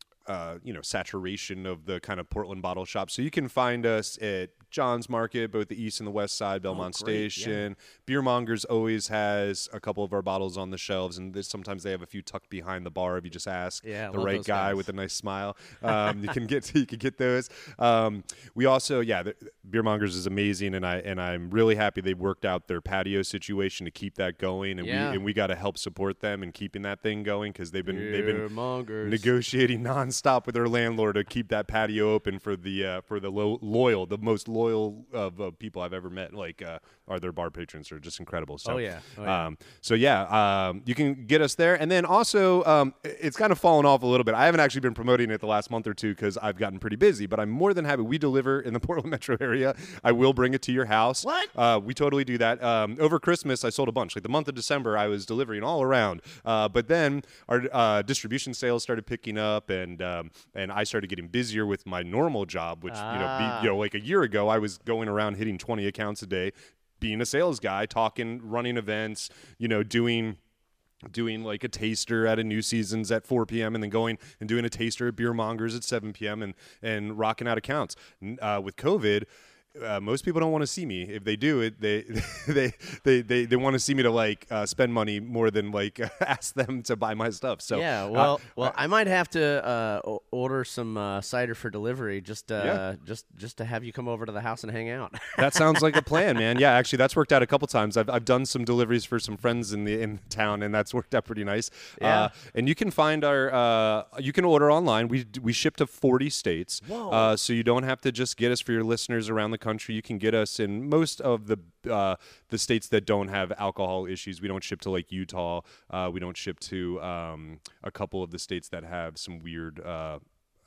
uh you know saturation of the kind of Portland bottle shop. So you can find us at John's Market, both the east and the west side, Belmont Oh, great, Station. Beer Mongers always has a couple of our bottles on the shelves, and there's, sometimes they have a few tucked behind the bar if you just ask Yeah, the love right those guy guys. with a nice smile. Um, you can get you can get those. Um, we also, yeah, the, Beer Mongers is amazing, and I and I'm really happy they worked out their patio situation to keep that going, and Yeah. we and we got to help support them in keeping that thing going because they've been they've been Beermongers. negotiating nonstop with their landlord to keep that patio open for the uh, for the lo- loyal, the most loyal of uh, people I've ever met. Like, uh, are their bar patrons are just incredible. So, Oh, yeah. Oh, yeah. Um, so yeah, um, you can get us there, and then also um, it's kind of fallen off a little bit. I haven't actually been promoting it the last month or two because I've gotten pretty busy. But I'm more than happy. We deliver in the Portland metro area. I will bring it to your house. What? Uh, we totally do that. Um, over Christmas, I sold a bunch. Like the month of December, I was delivering all around. Uh, but then our uh, distribution sales started picking up, and um, and I started getting busier with my normal job, which you know, Ah. be, you know, like a year ago, I was going around hitting twenty accounts a day, being a sales guy, talking, running events, you know, doing. doing like a taster at a New Seasons at four p.m. and then going and doing a taster at Beer Mongers at seven p.m. and and rocking out accounts. N- Uh, with COVID, uh, most people don't want to see me. If they do it, they they they they, they want to see me to like uh, spend money more than like ask them to buy my stuff. So yeah, uh, well, well, I might have to uh, o- order some uh, cider for delivery, just uh, Yeah. just just to have you come over to the house and hang out. that sounds like a plan, man. Yeah, actually, that's worked out a couple times. I've I've done some deliveries for some friends in the in town, and that's worked out pretty nice. Yeah. Uh, and you can find our uh, you can order online. We d- we ship to forty states. Whoa. Uh, so you don't have to just get us for your listeners around the country. You can get us in most of the uh, the states that don't have alcohol issues. We don't ship to like Utah. Uh, we don't ship to um, a couple of the states that have some weird. Uh,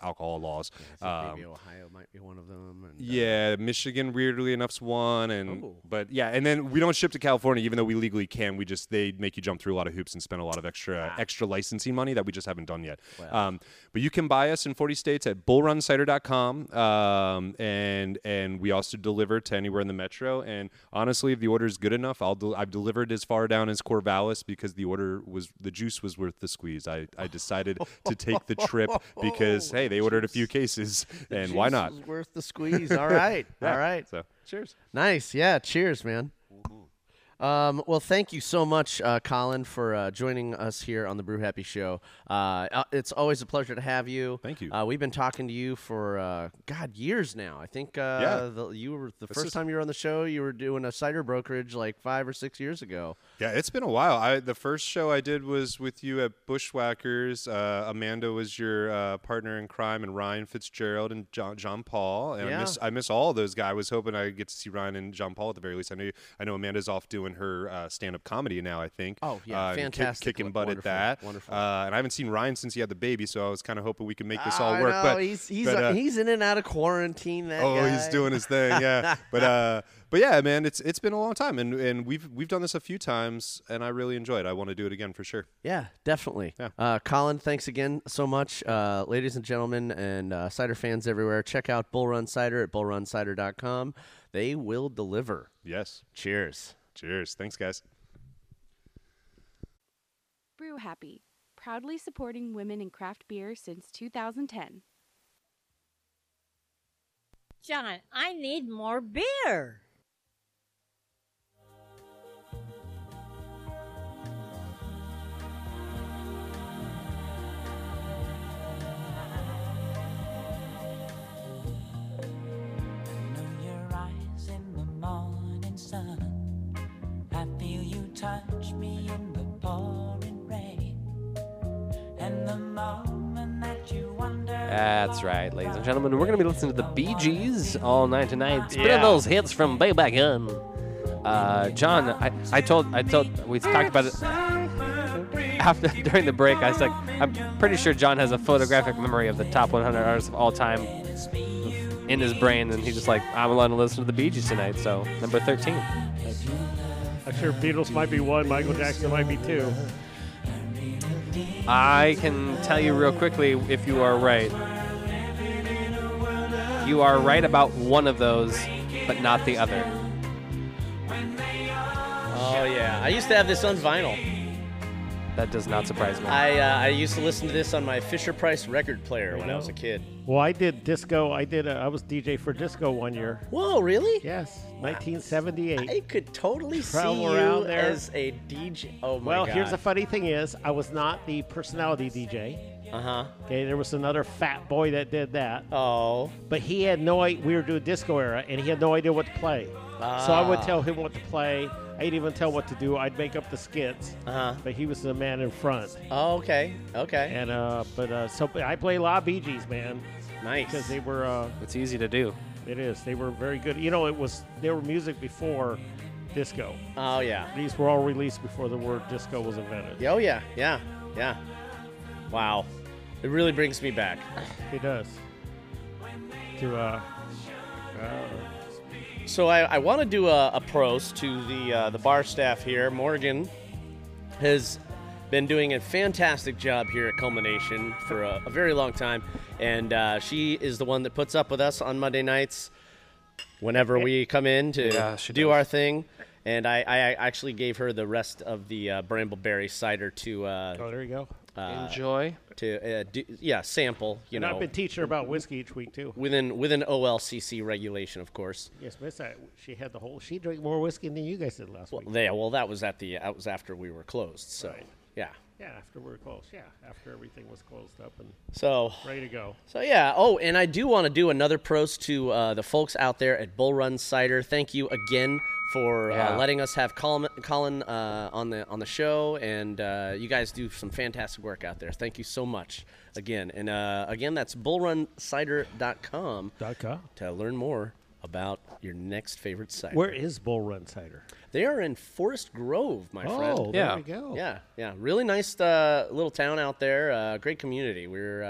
alcohol laws. I think maybe Um, Ohio might be one of them. And, uh, yeah, Michigan weirdly enough's one, and Oh. but yeah, and then we don't ship to California, even though we legally can. We just they make you jump through a lot of hoops and spend a lot of extra extra licensing money that we just haven't done yet. Um, but you can buy us in forty states at bull run cider dot com, um, and and we also deliver to anywhere in the metro. And honestly, if the order is good enough, I'll del- I've delivered as far down as Corvallis because the order was the juice was worth the squeeze. I I decided to take the trip because hey, they ordered a few cases, and why Juice not? is worth the squeeze. All right. Yeah. All right. So cheers. Nice. Yeah. Cheers, man. Um, well, thank you so much, uh, Colin, for uh, joining us here on the Brew Happy Show. Uh, uh, it's always a pleasure to have you. Thank you. Uh, we've been talking to you for uh, God years now. I think uh, Yeah. the, you were the This first is- time you were on the show. You were doing a cider brokerage like five or six years ago. Yeah, it's been a while. I the first show I did was with you at Bushwhackers. Uh, Amanda was your uh, partner in crime, and Ryan Fitzgerald and John, John Paul. And Yeah. I miss I miss all of those guys. I was hoping I'd get to see Ryan and John Paul at the very least. I know I know Amanda's off doing her uh, stand up comedy now. I think. Oh, yeah, uh, and kick- fantastic. kicking butt Wonderful, at that. wonderful. Uh, and I haven't seen Ryan since he had the baby, so I was kind of hoping we could make this all I work. know, But he's he's but, uh, he's in and out of quarantine. That Oh, guy. he's doing his thing, yeah. but uh, but yeah, man, it's it's been a long time, and, and we've we've done this a few times, and I really enjoyed. I want to do it again for sure. Yeah, definitely. Yeah. Uh, Colin, thanks again so much. Uh, ladies and gentlemen and uh, cider fans everywhere, check out Bull Run Cider at bull run cider dot com. They will deliver. Yes. Cheers. Cheers. Thanks, guys. Brew Happy, proudly supporting women in craft beer since two thousand ten. John, I need more beer. Know your eyes in the morning sun. I feel you touch me in the pouring rain. And the moment that you wonder. That's right, ladies and gentlemen. We're going to be listening to the Bee Gees all night tonight. Spinning Yeah. those hits from way back in. Uh, John, I, I told, I told, we talked about it after during the break. I was like, I'm pretty sure John has a photographic memory of the top one hundred artists of all time in his brain, and he's just like, I'm allowed to listen to the Bee Gees tonight. So number thirteen. I'm sure Beatles might be one, Michael Jackson might be two. I can tell you real quickly if you are right. You are right about one of those, but not the other. Oh, yeah. I used to have this on vinyl. That does not surprise me. I uh, I used to listen to this on my Fisher-Price record player when I was a kid. Well, I did disco. I did. A, I was D J for disco one year. Whoa, really? Yes, nineteen seventy-eight. I could totally Travel see you around there. as a D J. Oh, my Well, God. here's the funny thing is, I was not the personality D J. Uh-huh. Okay, there was another fat boy that did that. Oh. But he had no idea. We were doing disco era, and he had no idea what to play. So I would Ah. tell him what to play. I'd even tell what to do. I'd make up the skits. Uh-huh. But he was the man in front. Oh, okay. Okay. And uh, but uh, so I play a lot of Bee Gees, man, Nice. because they were. Uh, It's easy to do. it is. They were very good. You know, it was. They were music before disco. Oh, yeah. These were all released before the word disco was invented. Oh, yeah. Yeah. Yeah. Wow. It really brings me back. It does. To uh, uh So I, I want to do a, a pros to the uh, the bar staff here. Morgan has been doing a fantastic job here at Culmination for a, a very long time, and uh, she is the one that puts up with us on Monday nights whenever we come in to Yeah, she do does. our thing. And I, I actually gave her the rest of the uh, Brambleberry cider to uh, oh, there you go. uh, Enjoy. to uh, do, yeah sample. You And know, I've been teaching her about whiskey each week too. within within O L C C regulation, of course. Yes, Miss. I, she had the whole. She drank more whiskey than you guys did last Well, week. yeah, well, that was at the that was after we were closed. So Right. yeah, Yeah, after we were closed. Yeah, after everything was closed up and so ready to go. so yeah. Oh, and I do want to do another pros to uh, the folks out there at Bull Run Cider. Thank you again for Yeah. uh, letting us have Colin, Colin uh, on the on the show, and uh, you guys do some fantastic work out there. Thank you so much again. And uh, again, that's bull run cider dot com Dot com. to learn more about your next favorite cider. Where is Bull Run Cider? They are in Forest Grove, my friend. Oh, Yeah. there we go. Yeah, yeah, really nice uh, little town out there. Uh, great community. We're uh,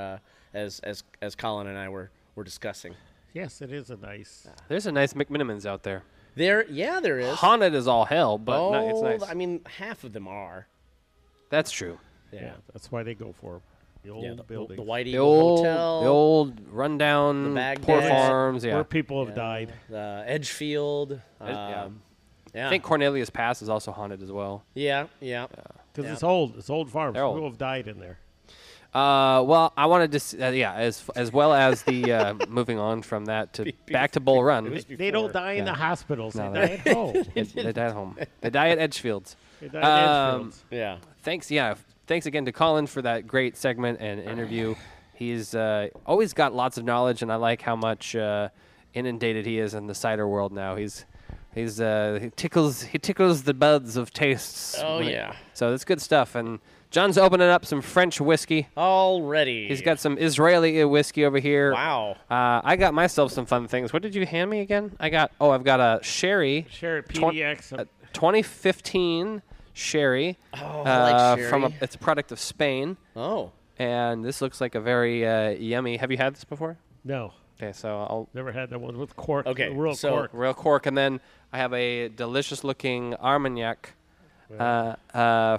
as as as Colin and I were were discussing. Yes, it is a nice. There's a nice McMinimans out there. There, yeah, there is. Haunted is all hell, but oh, no, it's nice. I mean, half of them are. That's true. Yeah, Yeah, that's why they go for 'em. The old yeah the, buildings the White The Eagle old, Hotel, the old rundown The Baghdad. poor farms. Yeah. where people have yeah, died. the Edgefield. Um, yeah. yeah, I think Cornelius Pass is also haunted as well. yeah, yeah. Because Yeah. it's old. It's old farms. They're old. People have died in there. Uh, well, I wanted to, s- uh, yeah, as as well as the uh, moving on from that to back to Bull Run. was They before. don't die in Yeah. the hospitals. No, they they- die at home. They, they die at home. They die at Edgefields. They die at Um, Edgefields. Yeah. Thanks, yeah. Thanks again to Colin for that great segment and interview. He's uh, always got lots of knowledge, and I like how much uh, inundated he is in the cider world now. He's he's uh, he tickles he tickles the buds of tastes. Oh, when it- yeah. So that's good stuff. And John's opening up some French whiskey. Already. He's got some Israeli whiskey over here. Wow. Uh, I got myself some fun things. What did you hand me again? I got oh, I've got a sherry. Share it, twen- P D X. a twenty fifteen sherry. Oh, uh, I like From a, sherry. it's a product of Spain, Oh. and this looks like a very uh, yummy. Have you had this before? no, Okay, so I'll never had that one with cork. Okay, the real so- cork. real cork, and then I have a delicious-looking Armagnac uh, uh,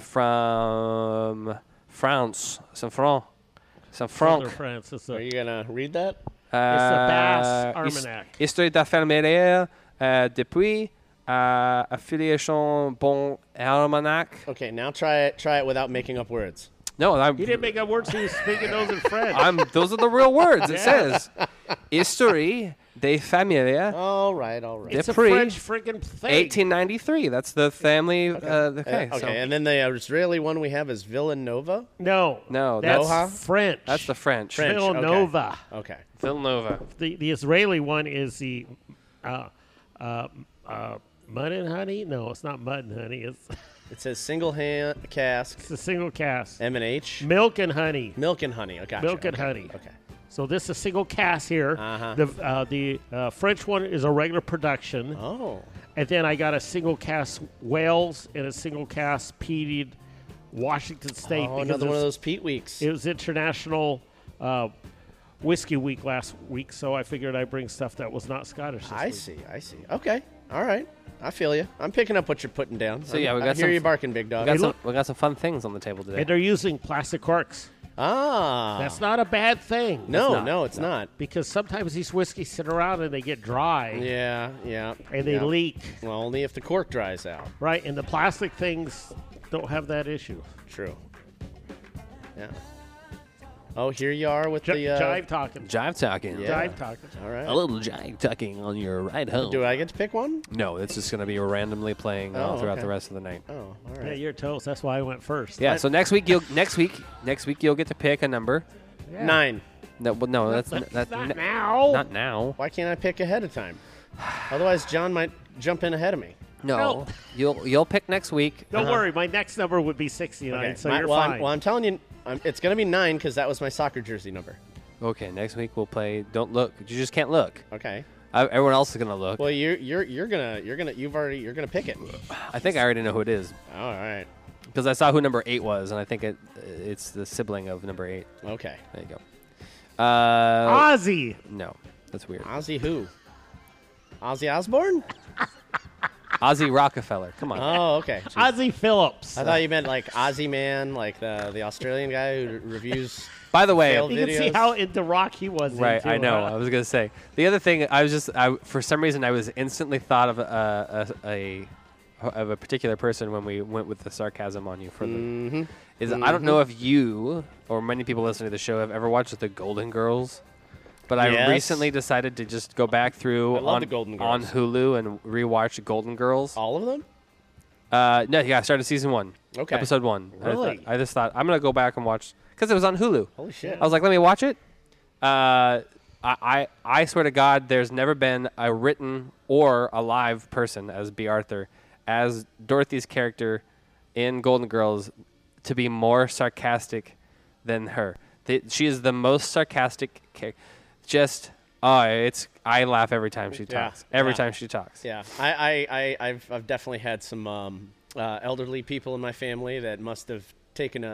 from France, some Franc, some Southern Franc. France. It's a, Are you gonna read that? Uh, Bass his- Armagnac. Histoire d'infirmière euh, depuis uh, affiliation Bon Armagnac. Okay, now try it. Try it without making up words. No, I'm, he didn't make up words. He was speaking those in French. I'm. Those are the real words. It says Histoire des familles. All right, all right. it's a Desprez, French freaking thing. eighteen ninety-three. That's the family. Okay, uh, okay, okay, so and then the Israeli one we have is Villanova. No, No, that's that's- French. that's the French. French. okay. Villanova. Okay. Villanova. The the Israeli one is the uh, uh, uh, mud and honey. No, it's not mud and honey. It's It says single hand cask it's a single cast. M and H Milk and honey. milk and honey. Okay. Milk and okay. honey. Okay. So this is a single cast here. Uh-huh. The uh, the uh, French one is a regular production, Oh. and then I got a single cast Wales and a single cast peated Washington State. Oh, because another it one of was- those Pete weeks. It was International uh, Whiskey Week last week, so I figured I'd bring stuff that was not Scottish. This I week. see. I see. Okay. All right. I feel you. I'm picking up what you're putting down. So, yeah, we I got hear some- you barking, big We dog. got, some, look- we got some fun things on the table today. And they're using plastic corks. Ah. That's not a bad thing. No, not. no, it's not. Because sometimes these whiskeys sit around and they get dry Yeah, yeah. and they yeah. leak, Well, only if the cork dries out. right? And the plastic things don't have that issue. True. Yeah. Oh, here you are with J- the uh, jive talking. Jive talking. Yeah. Jive talking. All right. A little jive tucking on your ride home. Do I get to pick one? No, it's just going to be randomly playing all Oh, throughout okay. the rest of the night. Oh, all Yeah, right. you're toast. That's why I went first. Yeah. So next week you'll next week next week you'll get to pick a number. Yeah. Nine. No, well, no, that's That's that's not n- now. Not now. Why can't I pick ahead of time? Otherwise, John might jump in ahead of me. No, No. you'll you'll pick next week. Don't Uh-huh. worry. My next number would be sixty-nine, Okay. so My- you're well, fine. I'm, well, I'm telling you, I'm, it's going to be nine because that was my soccer jersey number. Okay, next week we'll play. Don't look. You just can't look. Okay. I, everyone else is gonna look. Well, you're you're you're gonna you're gonna you've already you're gonna pick it. I think I already know who it is All right. because I saw who number eight was, and I think it it's the sibling of number eight. Okay. There you go. Uh, Ozzy. no, that's weird. Ozzy who? Ozzy Osbourne? Ozzy Rockefeller. Come on. Oh, okay. Ozzy Phillips. I thought you meant like Ozzy Man, like the the Australian guy who reviews. By the way, failed You can see videos. how into rock he was. right? into, I know. huh? I was gonna say the other thing. I was just I for some reason I was instantly thought of a a, a of a particular person when we went with the sarcasm on you for the. Mm-hmm. Is I don't know if you or many people listening to the show have ever watched the Golden Girls, but I Yes. recently decided to just go back through I love on the Golden on Girls. Hulu and rewatch Golden Girls. All of them? Uh, no, yeah, I started season one, Okay. episode one. I Really? thought- I, just thought I'm gonna go back and watch because it was on Hulu. Holy shit. I was like, let me watch it. Uh, I, I I swear to God, there's never been a written or a live person as B. Arthur, as Dorothy's character in Golden Girls, to be more sarcastic than her. The, she is the most sarcastic character. Just oh, it's I laugh every time she Yeah, talks. Every yeah. time she talks. Yeah, I, I, I, I've, I've definitely had some um, uh, elderly people in my family that must have taken a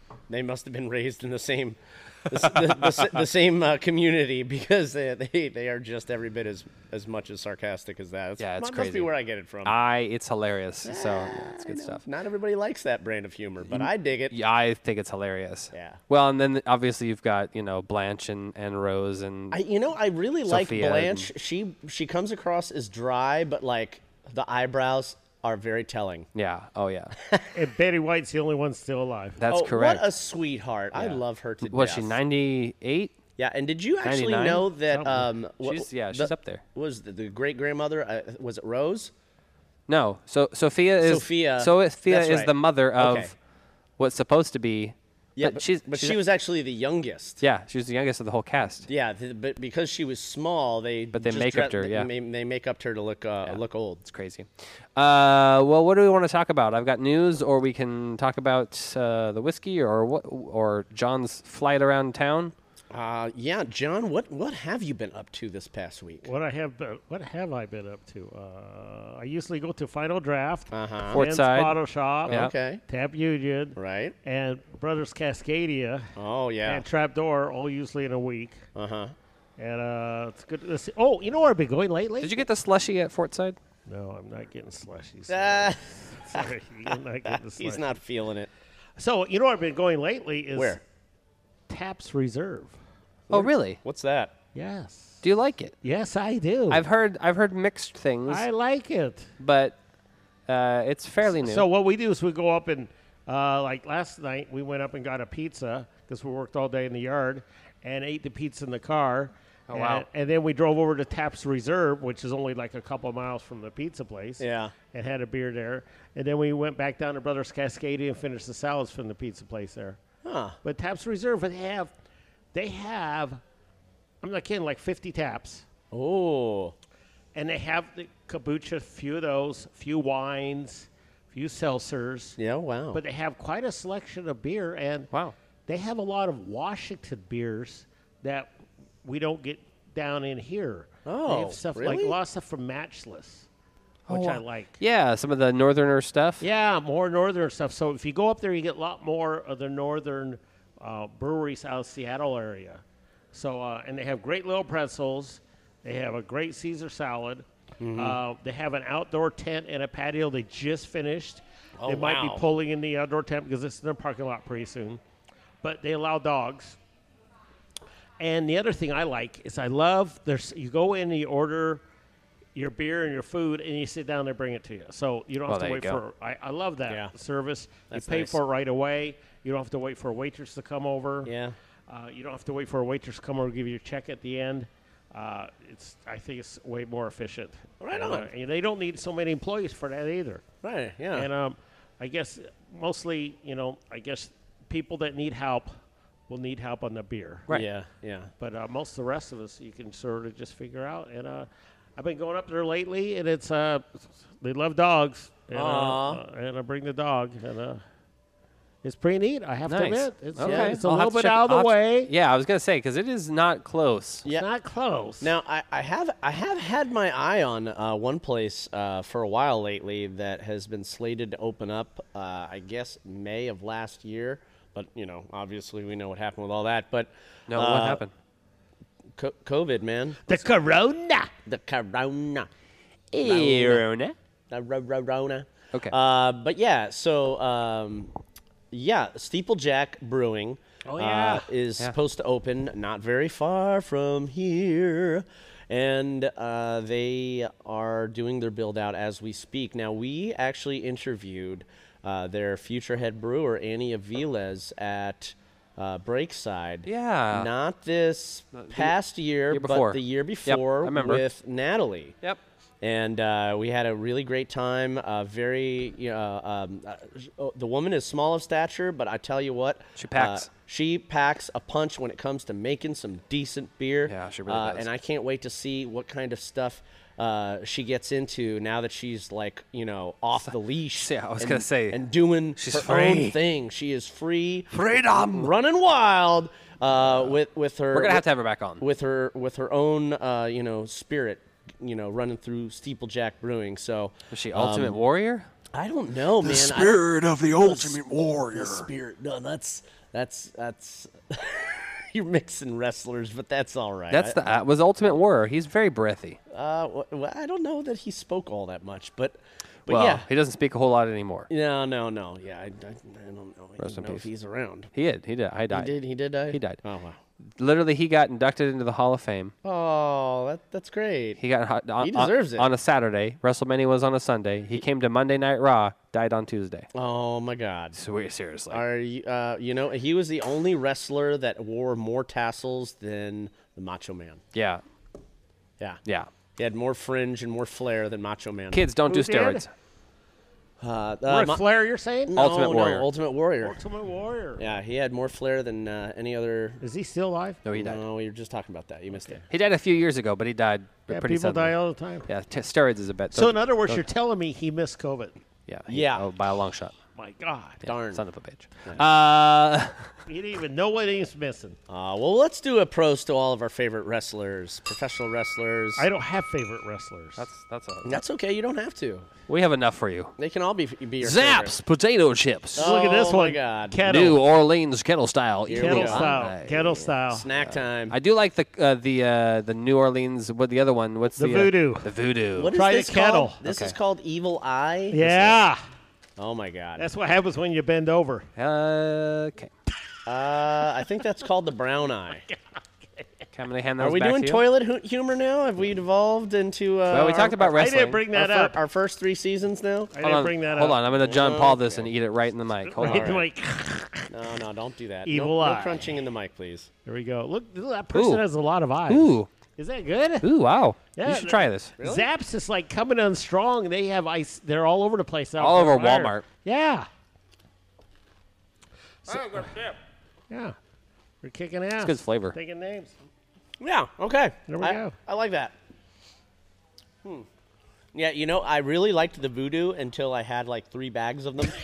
They must have been raised in the same the, the, the, the same uh, community because they, they they are just every bit as as much as sarcastic as that. It's, Yeah, it's must crazy. be where I get it from. I it's hilarious. So yeah, it's good I know. stuff. Not everybody likes that brand of humor, but I dig it. Yeah, I think it's hilarious. Yeah. Well, and then obviously you've got you know Blanche and, and Rose and I, you know, I really like Sophia Blanche. and- She she comes across as dry, but like the eyebrows are very telling. yeah. Oh yeah. And Betty White's the only one still alive. That's oh, correct. What a sweetheart! I Yeah. love her to Was death. she ninety-eight? Yeah, and did you actually ninety-nine? know that? Something. Um, what- She's yeah. the- She's up there. Was the, the great grandmother? Uh, was it Rose? No. So Sophia is Sophia, Sophia that's is right. the mother of Okay. what's supposed to be. Yeah, but, she's but she's- she was actually the youngest. Yeah, she was the youngest of the whole cast. Yeah, th- but because she was small, they But they just make-upped dre- her, yeah. They, they make up her to look uh, Yeah. look old. It's crazy. Uh, well, what do we want to talk about? I've got news, or we can talk about uh, the whiskey, or what, or John's flight around town. Uh, yeah, John, what what have you been up to this past week? What I have, been, what have I been up to? Uh, I usually go to Final Draft, Uh-huh. Fort Men's Side. Bottle Shop, Yeah. Okay, Tap Union, right. and Brothers Cascadia Oh yeah. and Trapdoor, all usually in a week. Uh huh. And uh, it's good to see. Oh, you know where I've been going lately? Did you get the slushy at Fort Side? No, I'm not getting slushy. Ah, Sorry, I'm not getting the he's slushy. not feeling it. So you know where I've been going lately is Where? Taps Reserve. Oh, really? What's that? Yes. Do you like it? Yes, I do. I've heard I've heard mixed things, I like it. but uh, it's fairly new. So what we do is we go up and, uh, like last night, we went up and got a pizza because we worked all day in the yard and ate the pizza in the car. Oh, and, wow. And then we drove over to Taps Reserve, which is only like a couple of miles from the pizza place. Yeah. And had a beer there. And then we went back down to Brothers Cascadia and finished the salads from the pizza place there. Huh. But Taps Reserve, they have, they have, I'm not kidding, like fifty taps. Oh. And they have the kombucha, few of those, few wines, few seltzers. Yeah. Wow. But they have quite a selection of beer, and Wow. they have a lot of Washington beers that we don't get down in here. they Oh, have stuff like really? a lot of stuff from Matchless, which Oh, I like. Yeah, some of the northerner stuff. Yeah, more northern stuff. So if you go up there, you get a lot more of the northern uh, breweries out of Seattle area. So uh, and they have great little pretzels. They have a great Caesar salad. Mm-hmm. Uh, they have an outdoor tent and a patio they just finished. Oh, they might wow. be pulling in the outdoor tent because it's in their parking lot pretty soon. But they allow dogs. And the other thing I like is I love there's you go in and you order your beer and your food and you sit down and bring it to you. So you don't Well, have to there you wait go. for I, I love that Yeah. service. That's you pay nice. for it right away. You don't have to wait for a waitress to come over. Yeah. Uh, you don't have to wait for a waitress to come over and give you your check at the end. Uh, it's I think it's way more efficient. Right and, on. uh, and they don't need so many employees for that either. Right. Yeah. And um, I guess mostly, you know, I guess people that need help will need help on the beer. Right. Yeah. Yeah. But uh, most of the rest of us, you can sort of just figure out. And uh, I've been going up there lately, and it's uh, they love dogs, and, uh, Aw. uh, and I bring the dog, and uh, it's pretty neat. I have to Nice. admit, it's, Okay. yeah, it's a I'll have little to bit check- out of I'll the have to- way. Yeah, I was gonna say because it is not close. Yeah. It's not close. Now, I, I have I have had my eye on uh, one place uh, for a while lately that has been slated to open up, uh, I guess, May of last year. But, you know, obviously we know what happened with all that. But No, uh, what happened? Co- COVID, man. the Corona. The corona. Corona. The ro- ro- rona. Okay. Uh, but, yeah, so, um, yeah, Steeplejack Brewing Oh, yeah. uh, is Yeah. supposed to open not very far from here. And uh, they are doing their build out as we speak. Now, we actually interviewed uh, their future head brewer, Annie Aviles, at uh, Breakside. Yeah. Not this the past year, year but before. the year Yep, before I remember. with Natalie. Yep. And uh, we had a really great time. Uh, very, you know, um, uh, oh, the woman is small of stature, but I tell you what, She packs. Uh, she packs a punch when it comes to making some decent beer. Yeah, she really uh, does. And I can't wait to see what kind of stuff uh, she gets into now that she's like, you know, off the leash. Yeah, I was and- gonna say, and doing she's her free. own thing. She is free, Freedom. running wild uh, with with her. We're gonna with- have to have her back on. with her with her own uh, you know spirit, you know, running through Steeplejack Brewing. So Is she um, Ultimate Warrior? I don't know, man. I don't- of the Ultimate Warrior. The spirit. No, that's that's that's. You're mixing wrestlers, but that's all right. That's I, the uh, was Ultimate Warrior. He's very breathy. Uh, wh- wh- I don't know that he spoke all that much, but but well, yeah. he doesn't speak a whole lot anymore. No, no, no. Yeah, I, I, I don't know. I Rest don't in know if peace. he's around. He did. He did. I died. He did. He did die. He died. Oh wow. Literally, he got inducted into the Hall of Fame. Oh, that that's great. He got hot, on, He deserves on, it. on a Saturday. WrestleMania was on a Sunday. He came to Monday Night Raw. Died on Tuesday. Oh my God. Sweet, seriously. Are you? Uh, you know, he was the only wrestler that wore more tassels than the Macho Man. Yeah. Yeah. Yeah. He had more fringe and more flair than Macho Man. Kids, don't do Who did? steroids. Uh, Ric uh, Ma- Flair, you're saying? no, Ultimate no, Warrior. Ultimate Warrior. Ultimate Warrior. Yeah, he had more flair than uh, any other. Is he still alive? No, he died. No, we were just talking about that. You missed it. He died a few years ago, but he died Yeah, pretty people suddenly. die all the time. Yeah, t- steroids is a bet. So Don't- in other words, don't- you're telling me he missed COVID. yeah, he- Yeah. oh, by a long shot. My God. Yeah, Darn. son of a bitch. Uh, He didn't even know what he was missing. Uh, well, let's do a pros to all of our favorite wrestlers, professional wrestlers. I don't have favorite wrestlers. that's that's a. That's okay. You don't have to. We have enough for you. They can all be be your Zaps potato chips. favorite. Look at this Oh, one. my God. Kettle. New Orleans kettle style. Here Equal we Kettle go. style. high. Kettle style. Snack time. I do like the uh, the uh, the New Orleans. What the other one? What's The the, Voodoo. Uh, the voodoo. What is Try the this kettle. called? This is Okay. called Evil Eye. Yeah. Oh my God. That's what happens when you bend over. Uh, okay. Uh, I think that's called the Brown Eye. Can I'm gonna hand those Are we back doing to you. toilet hu- humor now? Have we devolved into? Uh, Well, we talked our- about our- wrestling. I didn't bring that our, fir- up. our first three seasons now. I Hold didn't on, bring that hold up. on. I'm gonna John Paul this Okay. and eat it right in the mic. Hold Right, on. like, No, no, don't do that. Evil no, eye. no crunching in the mic, please. There we go. Look, look, that person Ooh. has a lot of eyes. Ooh, Is that good? ooh, wow. Yeah, you should th- try this. Zaps is like coming on strong. They have ice. They're all over the place out All there. over Fire. Walmart. Yeah. Yeah. We're kicking ass. It's good flavor. Taking names. Yeah. Okay. There we I, go. I like that. Hmm. Yeah, you know, I really liked the voodoo until I had like three bags of them,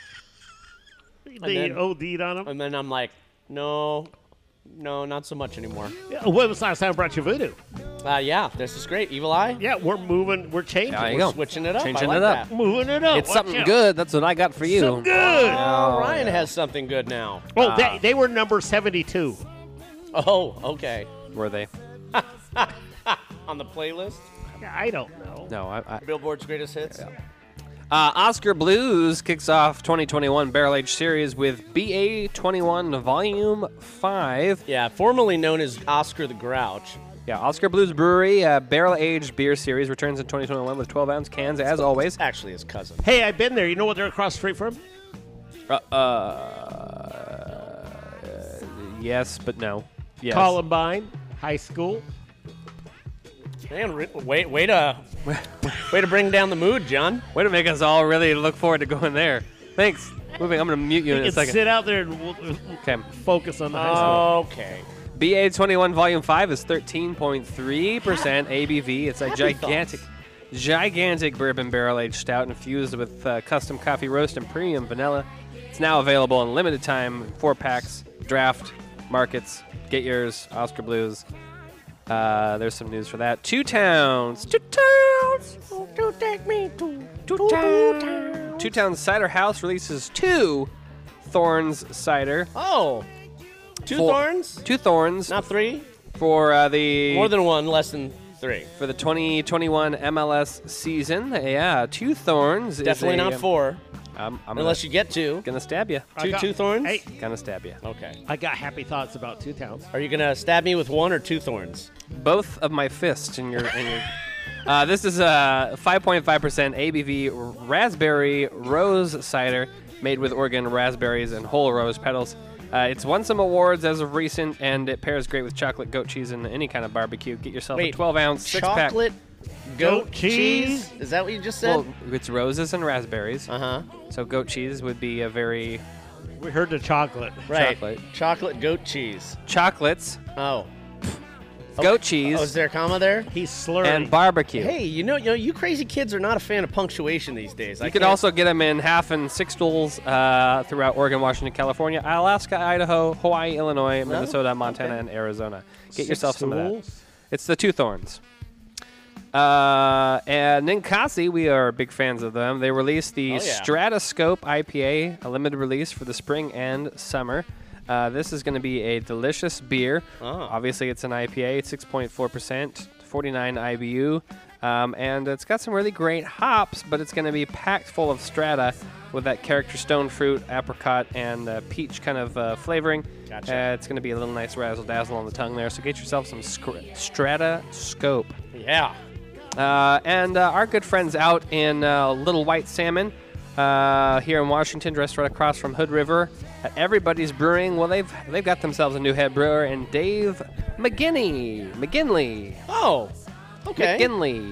They then- OD'd on them. and then I'm like, no, no, not so much anymore. Yeah, when was the last time I brought you voodoo? Uh, yeah, this is great. Evil Eye. Yeah, we're moving. We're changing. There you We're go. switching it up. Changing I like it up. that. Moving it up. It's Watch something out. good. That's what I got for you. Something good. Oh, Ryan has something good now. Oh, they, they were number seventy-two. Oh, okay. Were they? On the playlist, Yeah, I don't know. No, I. I Billboard's greatest hits. Uh, Oscar Blues kicks off twenty twenty-one Barrel Age Series with B A twenty-one Volume five. Yeah, formerly known as Oscar the Grouch. Yeah, Oscar Blues Brewery uh, Barrel Aged Beer Series returns in twenty twenty-one with twelve ounce cans as always. Actually, his cousin. Hey, I've been there. You know what they're across the street from? Uh, uh, yes, but no. Yes. Columbine High School. Man, re- wait, way to, way to bring down the mood, John. Way to make us all really look forward to going there. Thanks. Moving. I'm going to mute you You in a can second. sit out there and we'll, we'll Okay. focus on the high school. Okay. B A twenty-one Volume five is thirteen point three percent A B V. It's a Happy gigantic, thoughts. gigantic bourbon barrel-aged stout infused with uh, custom coffee roast and premium vanilla. It's now available in limited time, four packs, draft, markets. Get yours, Oscar Blues. Uh, there's some news for that. Two Towns. Two Towns. To take me to Two Towns. Two Towns Cider House releases two Thorns cider. Oh, two Four- thorns, Two Thorns not three. for uh, the More than one, less than three. for the twenty twenty-one M L S season. Yeah, two Thorns. Definitely is a, not four, I'm, I'm unless gonna, you get two. gonna stab you. I Two got- two thorns. Hey, Gonna stab you. Okay. I got happy thoughts about Two Towns. Are you gonna stab me with one or two thorns? Both of my fists in your. In your uh, this is a five point five percent A B V raspberry rose cider made with Oregon raspberries and whole rose petals. Uh, it's won some awards as of recent, and it pairs great with chocolate goat cheese and any kind of barbecue. Get yourself Wait, a twelve ounce six pack. Chocolate goat, Goat cheese? cheese? Is that what you just said? Well, it's roses and raspberries. uh huh. So goat cheese would be a very We heard the chocolate. Right. Chocolate. Chocolate goat cheese. chocolates, Oh. goat cheese, Oh, is there a comma there? He's slurring. and barbecue. Hey, you know, you know, you crazy kids are not a fan of punctuation these days. I You can can't- also get them in half and six stools uh, throughout Oregon, Washington, California, Alaska, Idaho, Hawaii, Illinois, Minnesota, Montana, okay. and Arizona. Get Six yourself some of that. stools? It's the Two Thorns. Uh, and Ninkasi, we are big fans of them. They released the Oh, yeah. Stratoscope I P A, a limited release for the spring and summer. Uh, this is going to be a delicious beer. Oh. Obviously, it's an I P A, six point four percent, forty-nine I B U. Um, and it's got some really great hops, but it's going to be packed full of strata with that character stone fruit, apricot, and uh, peach kind of uh, flavoring. Gotcha. Uh, it's going to be a little nice razzle-dazzle on the tongue there. So get yourself some scr- Stratoscope. Yeah. Uh, and uh, our good friends out in uh, Little White Salmon uh, here in Washington, just right across from Hood River at Everybody's Brewing. Well, they've they've got themselves a new head brewer, and Dave McGinney, McGinley, Oh, okay. McGinley.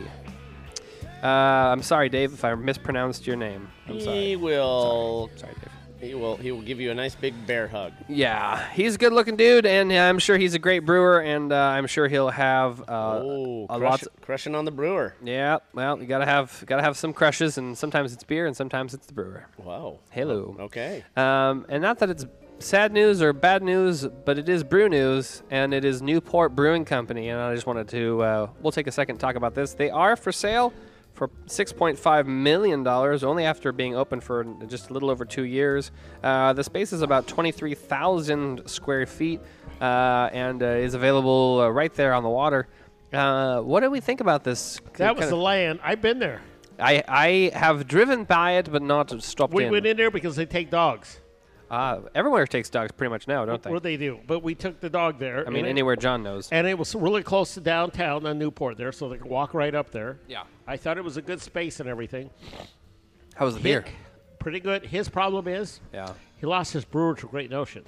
Uh, I'm sorry, Dave, if I mispronounced your name. I'm sorry. He will. Sorry, Dave. He will. He will give you a nice big bear hug. Yeah, he's a good-looking dude, and I'm sure he's a great brewer, and uh, I'm sure he'll have uh, oh, a crush, lot. crushing on the brewer. Yeah, well, you gotta have gotta have some crushes, and sometimes it's beer, and sometimes it's the brewer. Wow. Hello. Okay. Um, and not that it's sad news or bad news, but it is brew news, and it is Newport Brewing Company, and I just wanted to. Uh, we'll take a second to talk about this. They are for sale for six point five million dollars, only after being open for just a little over two years. Uh, the space is about twenty-three thousand square feet uh, and uh, is available uh, right there on the water. Uh, what do we think about this? That was Kind the of- land. I've been there. I, I have driven by it, but not stopped We in. went in there because they take dogs. Uh, everywhere takes dogs pretty much now, don't they? What they do. But we took the dog there. I mean, and it- anywhere John knows. And it was really close to downtown on Newport there, so they could walk right up there. Yeah. I thought it was a good space and everything. How was the beer? Hick, pretty good. His problem is Yeah. he lost his brewer to Great Notion.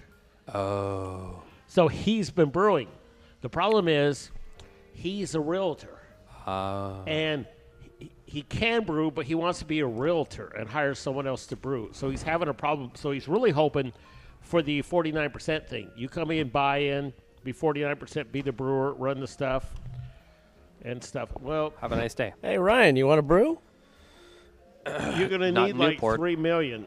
Oh. So he's been brewing. The problem is he's a realtor. Uh, And he, he can brew, but he wants to be a realtor and hire someone else to brew. So he's having a problem. So he's really hoping for the forty-nine percent thing. You come in, buy in, be forty-nine percent, be the brewer, run the stuff and stuff. Well, have a nice day. Hey, Ryan, you want to brew? you're going to Not need like Newport. three million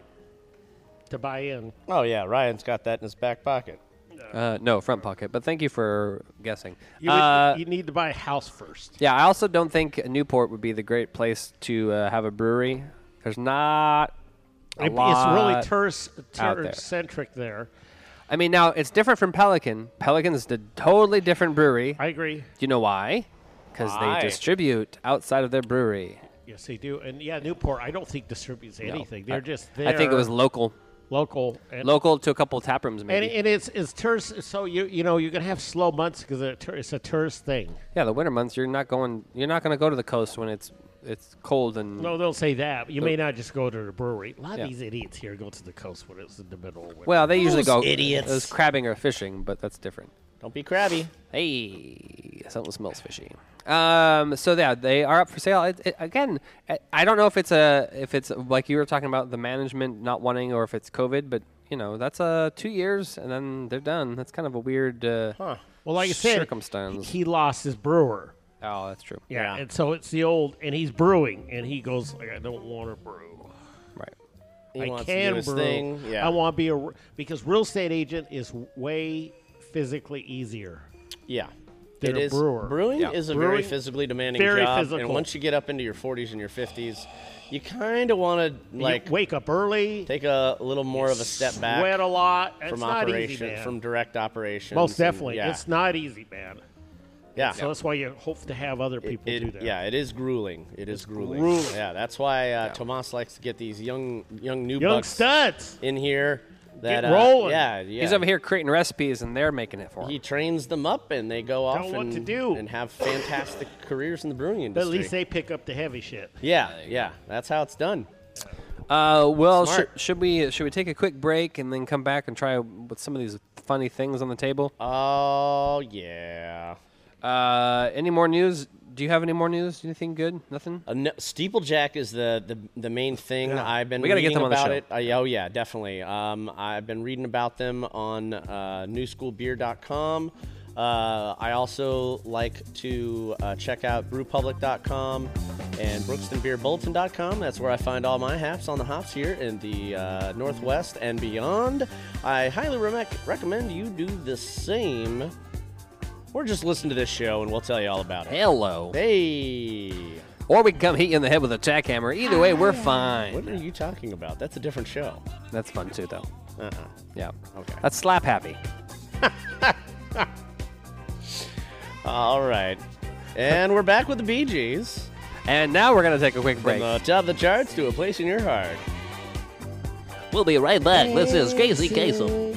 to buy in. Oh, yeah. Ryan's got that in his back pocket. Uh, no, front pocket. But thank you for guessing. You, Uh, would, you need to buy a house first. yeah, I also don't think Newport would be the great place to uh, have a brewery. There's not a It- lot it's really tourist, out there. tourist centric there. I mean, now it's different from Pelican. Pelican's a totally different brewery. I agree. Do you know why? Because they Why? distribute outside of their brewery. Yes, they do. And yeah, Newport, I don't think distributes anything. They're I- just there. I think it was local. local. And, Local to a couple of tap rooms, and, maybe. and it's it's tourist. So you you know you're gonna have slow months because it's a tourist thing. yeah, the winter months, you're not going. You're not going to go to the coast when it's it's cold and. No, don't say that. You may not just go to the brewery. A lot Yeah. of these idiots here go to the coast when it's in the middle of winter. Well, they usually Those go. idiots. It was crabbing or fishing, but that's different. Don't be crabby. Hey, something smells fishy. Um, so yeah, they are up for sale. It, it, again, I- I don't know if it's a if it's like you were talking about the management not wanting, or if it's COVID, but you know that's uh two years and then they're done. That's kind of a weird uh, Huh. well, like I said, circumstance. he lost his brewer. Oh, that's true. Yeah, Yeah. and so it's the old, and he's brewing, and he goes like, I don't want to brew. Right. He I wants can to do his brew. thing. Yeah. I want to be a r- because real estate agent is way physically easier. Yeah. than It a is. brewer. Brewing Yeah. is a very Brewing, physically demanding very job, physical. and once you get up into your forties and your fifties, you kind of want to like you wake up early, take a little more of a step back sweat a lot. It's from not operation, easy, man. from direct operations. Most and- definitely, yeah. it's not easy, man. yeah. So that's why you hope to have other It- people it- do that. Yeah, it is grueling. It is grueling. grueling. Yeah, that's why uh, Tomas likes to get these young, young new Young bucks studs. in here. That Get uh, rolling. Yeah, yeah. He's over here creating recipes, and they're making it for him. He trains them up, and they go off Tell 'em what and, to do. and have fantastic careers in the brewing But industry. at least they pick up the heavy shit. yeah, yeah, that's how it's done. Uh, well, should, Smart. should we should we take a quick break and then come back and try with some of these funny things on the table? Oh yeah. Uh, any more news? Do you have any more news? Anything good? Nothing? Uh, no, Steeplejack is the, the, the main thing. I've been We gotta get reading them on the about show. it. Uh, oh yeah, definitely. Um, I've been reading about them on uh, new school beer dot com. Uh, I also like to uh, check out brew public dot com and brookston beer bulletin dot com. That's where I find all my haps on the hops here in the uh, Northwest and beyond. I highly re- recommend you do the same. Or just listen to this show and we'll tell you all about it. Hello. Hey. Or we can come hit you in the head with a jackhammer. Either way, we're fine. What are you talking about? That's a different show. That's fun too, though. Uh-uh. Yeah. Okay. That's slap happy. All right. And we're back with the Bee Gees. And now we're going to take a quick From break. the top of the charts to a place in your heart. We'll be right back. This is Casey Kasem.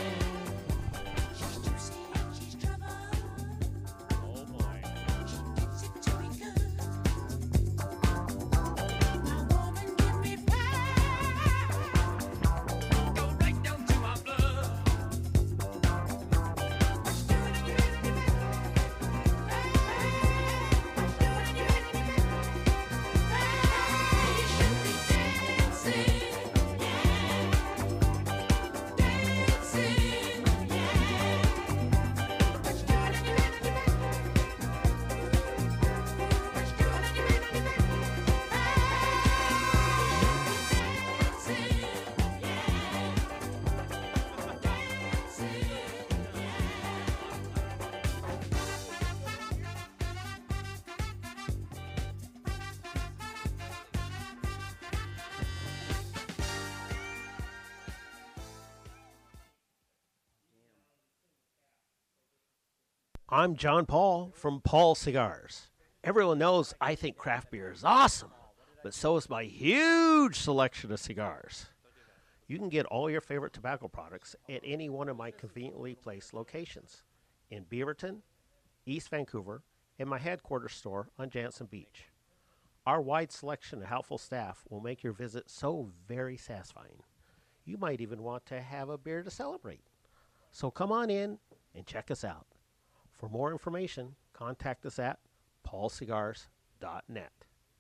I'm John Paul from Paul Cigars. Everyone knows I think craft beer is awesome, but so is my huge selection of cigars. You can get all your favorite tobacco products at any one of my conveniently placed locations in Beaverton, East Vancouver, and my headquarters store on Jansen Beach. Our wide selection and helpful staff will make your visit so very satisfying. You might even want to have a beer to celebrate. So come on in and check us out. For more information, contact us at paul cigars dot net.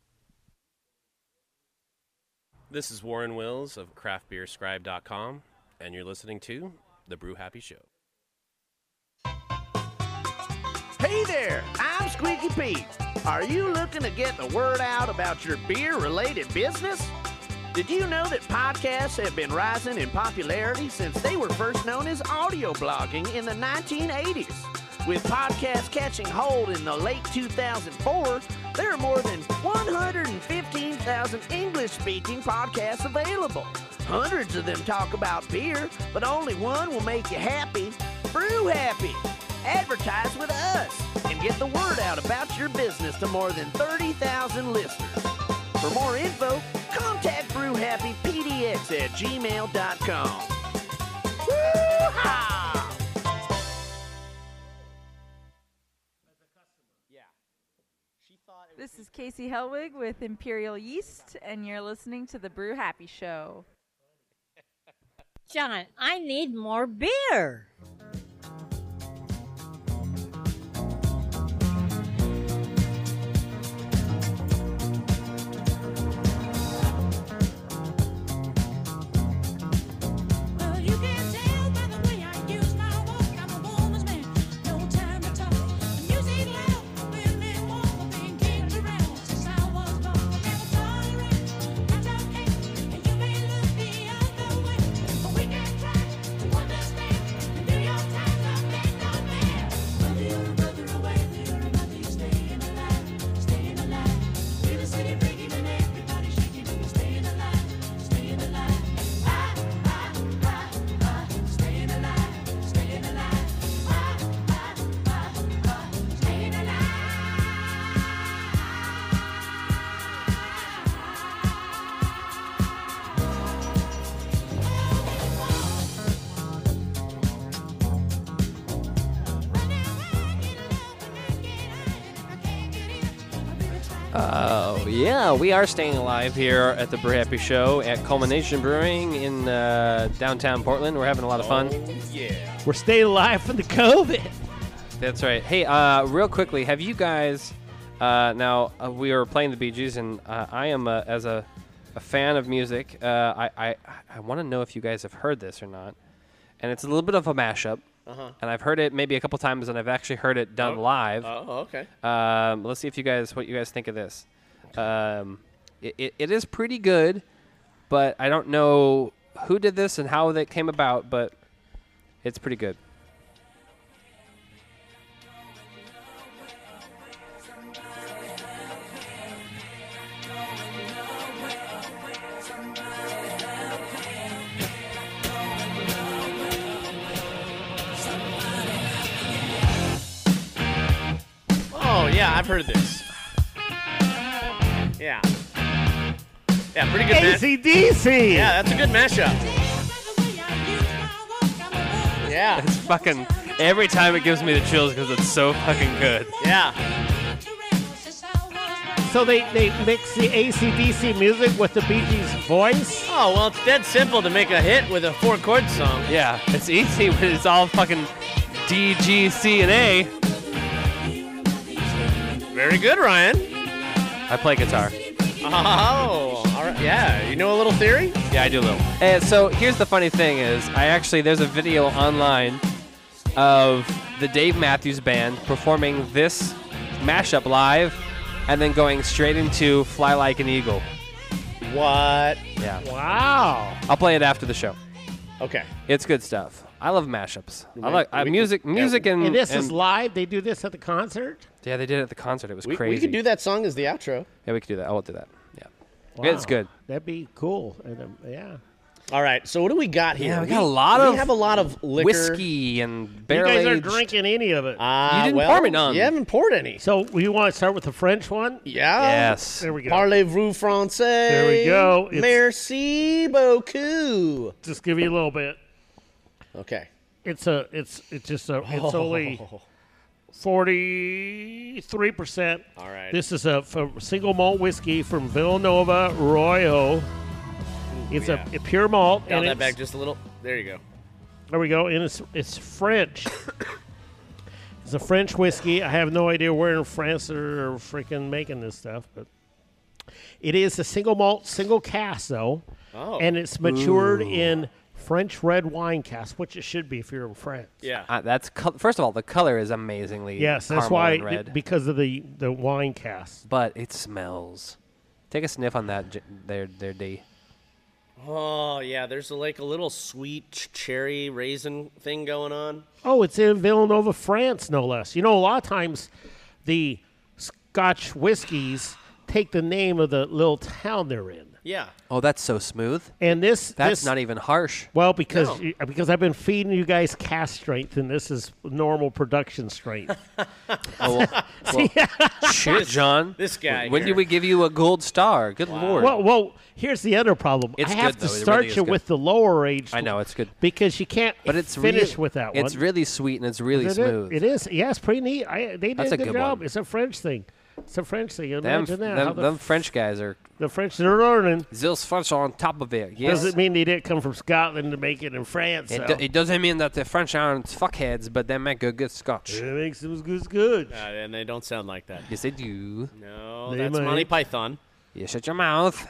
This is Warren Wills of craft beer scribe dot com, and you're listening to The Brew Happy Show. Hey there, I'm Squeaky Pete. Are you looking to get the word out about your beer-related business? Did you know that podcasts have been rising in popularity since they were first known as audio blogging in the nineteen eighties? With podcasts catching hold in the late two thousand four, there are more than one hundred fifteen thousand English-speaking podcasts available. Hundreds of them talk about beer, but only one will make you happy. Brew Happy. Advertise with us and get the word out about your business to more than thirty thousand listeners. For more info, contact Brew Happy P D X at gmail dot com. Woo-ha! This is Casey Helwig with Imperial Yeast, and you're listening to The Brew Happy Show. John, I need more beer. Oh, yeah, we are staying alive here at the Brew Happy Show at Culmination Brewing in uh, downtown Portland. We're having a lot of fun. Oh, yeah. We're staying alive from the COVID. That's right. Hey, uh, real quickly, have you guys, uh, now uh, we were playing the Bee Gees, and uh, I am, uh, as a, a fan of music, uh, I, I, I want to know if you guys have heard this or not. And it's a little bit of a mashup. Uh-huh. And I've heard it maybe a couple times, and I've actually heard it done Oh. live. Oh, okay. Um, let's see if you guys, what you guys think of this. Um, it, it, it is pretty good, but I don't know who did this and how that came about, but it's pretty good. I've heard this. Yeah. Yeah, pretty good. A C D C. Yeah, that's a good mashup. Yeah. It's fucking, every time it gives me the chills because it's so fucking good. Yeah. So they, they mix the A C D C music with the Bee Gees' voice? Oh, well, it's dead simple to make a hit with a four-chord song. Yeah, it's easy when it's all fucking D, G, C, and A. Very good, Ryan. I play guitar. Oh, all right. Yeah, you know a little theory? Yeah, I do a little. And so here's the funny thing is, I actually, there's a video online of the Dave Matthews Band performing this mashup live and then going straight into Fly Like an Eagle. What? Yeah. Wow. I'll play it after the show. Okay. It's good stuff. I love mashups. I Right. like uh, We- music, music, and And this and, is live? They do this at the concert? yeah, they did it at the concert. It was We, crazy. we could do that song as the outro. Yeah, we could do that. I will do that. Yeah, Wow. it's good. That'd be cool. And, um, yeah. All right, so what do we got here? Yeah, we got a lot we of have a lot of liquor. whiskey and You barrel guys aged. aren't drinking any of it. Uh, You didn't well, pour me none. You haven't poured any. So you want to start with the French one? Yeah. Yes. There we go. Parlez-vous français? There we go. It's- Merci beaucoup. Just give you a little bit. Okay. It's a. It's. It's just a. It's only forty-three percent. All right. This is a, f- single malt whiskey from Villanova Royal. It's yeah. a, a pure malt, Down and that it's, back just a little. There you go. there we go. And it's it's French. It's a French whiskey. I have no idea where in France they're freaking making this stuff, but it is a single malt, single cask though, Oh. and it's matured in French red wine cask, which it should be if you're in France. Yeah. Uh, that's col- first of all, the color is amazingly Yes, that's caramel why and red, because of the the wine cask. but it smells. Take a sniff on that, J- there, there, D. Oh yeah, there's a, like a little sweet ch- cherry raisin thing going on. Oh, it's in Villanova, France, no less. You know, a lot of times the Scotch whiskeys take the name of the little town they're in. Yeah. Oh, that's so smooth. And this That's this, not even harsh. well because No. you- because I've been feeding you guys cast strength, and this is normal production strength. Oh, well, well, shit, John. this guy When here. did we give you a gold star? Good lord. well, well, here's the other problem. It's I have good, to though. It start really is you good. with the lower age. I know it's good, because you can't but it's finish really, with that one. It's really sweet and it's really Is it? smooth. It is. Yeah, it's pretty neat. I, they did That's a a good, good job. one. It's a French thing. It's a French thing. Them, Imagine that. them, how the, them French guys are. the French, they're learning. Zil's French are on top of it. Yes. Doesn't mean they didn't come from Scotland to make it in France. It, so. do- it doesn't mean that the French aren't fuckheads, but they make a good scotch. It makes them good. good. Uh, and they don't sound like that. Yes, they do. No, They that's might. Monty Python. You shut your mouth.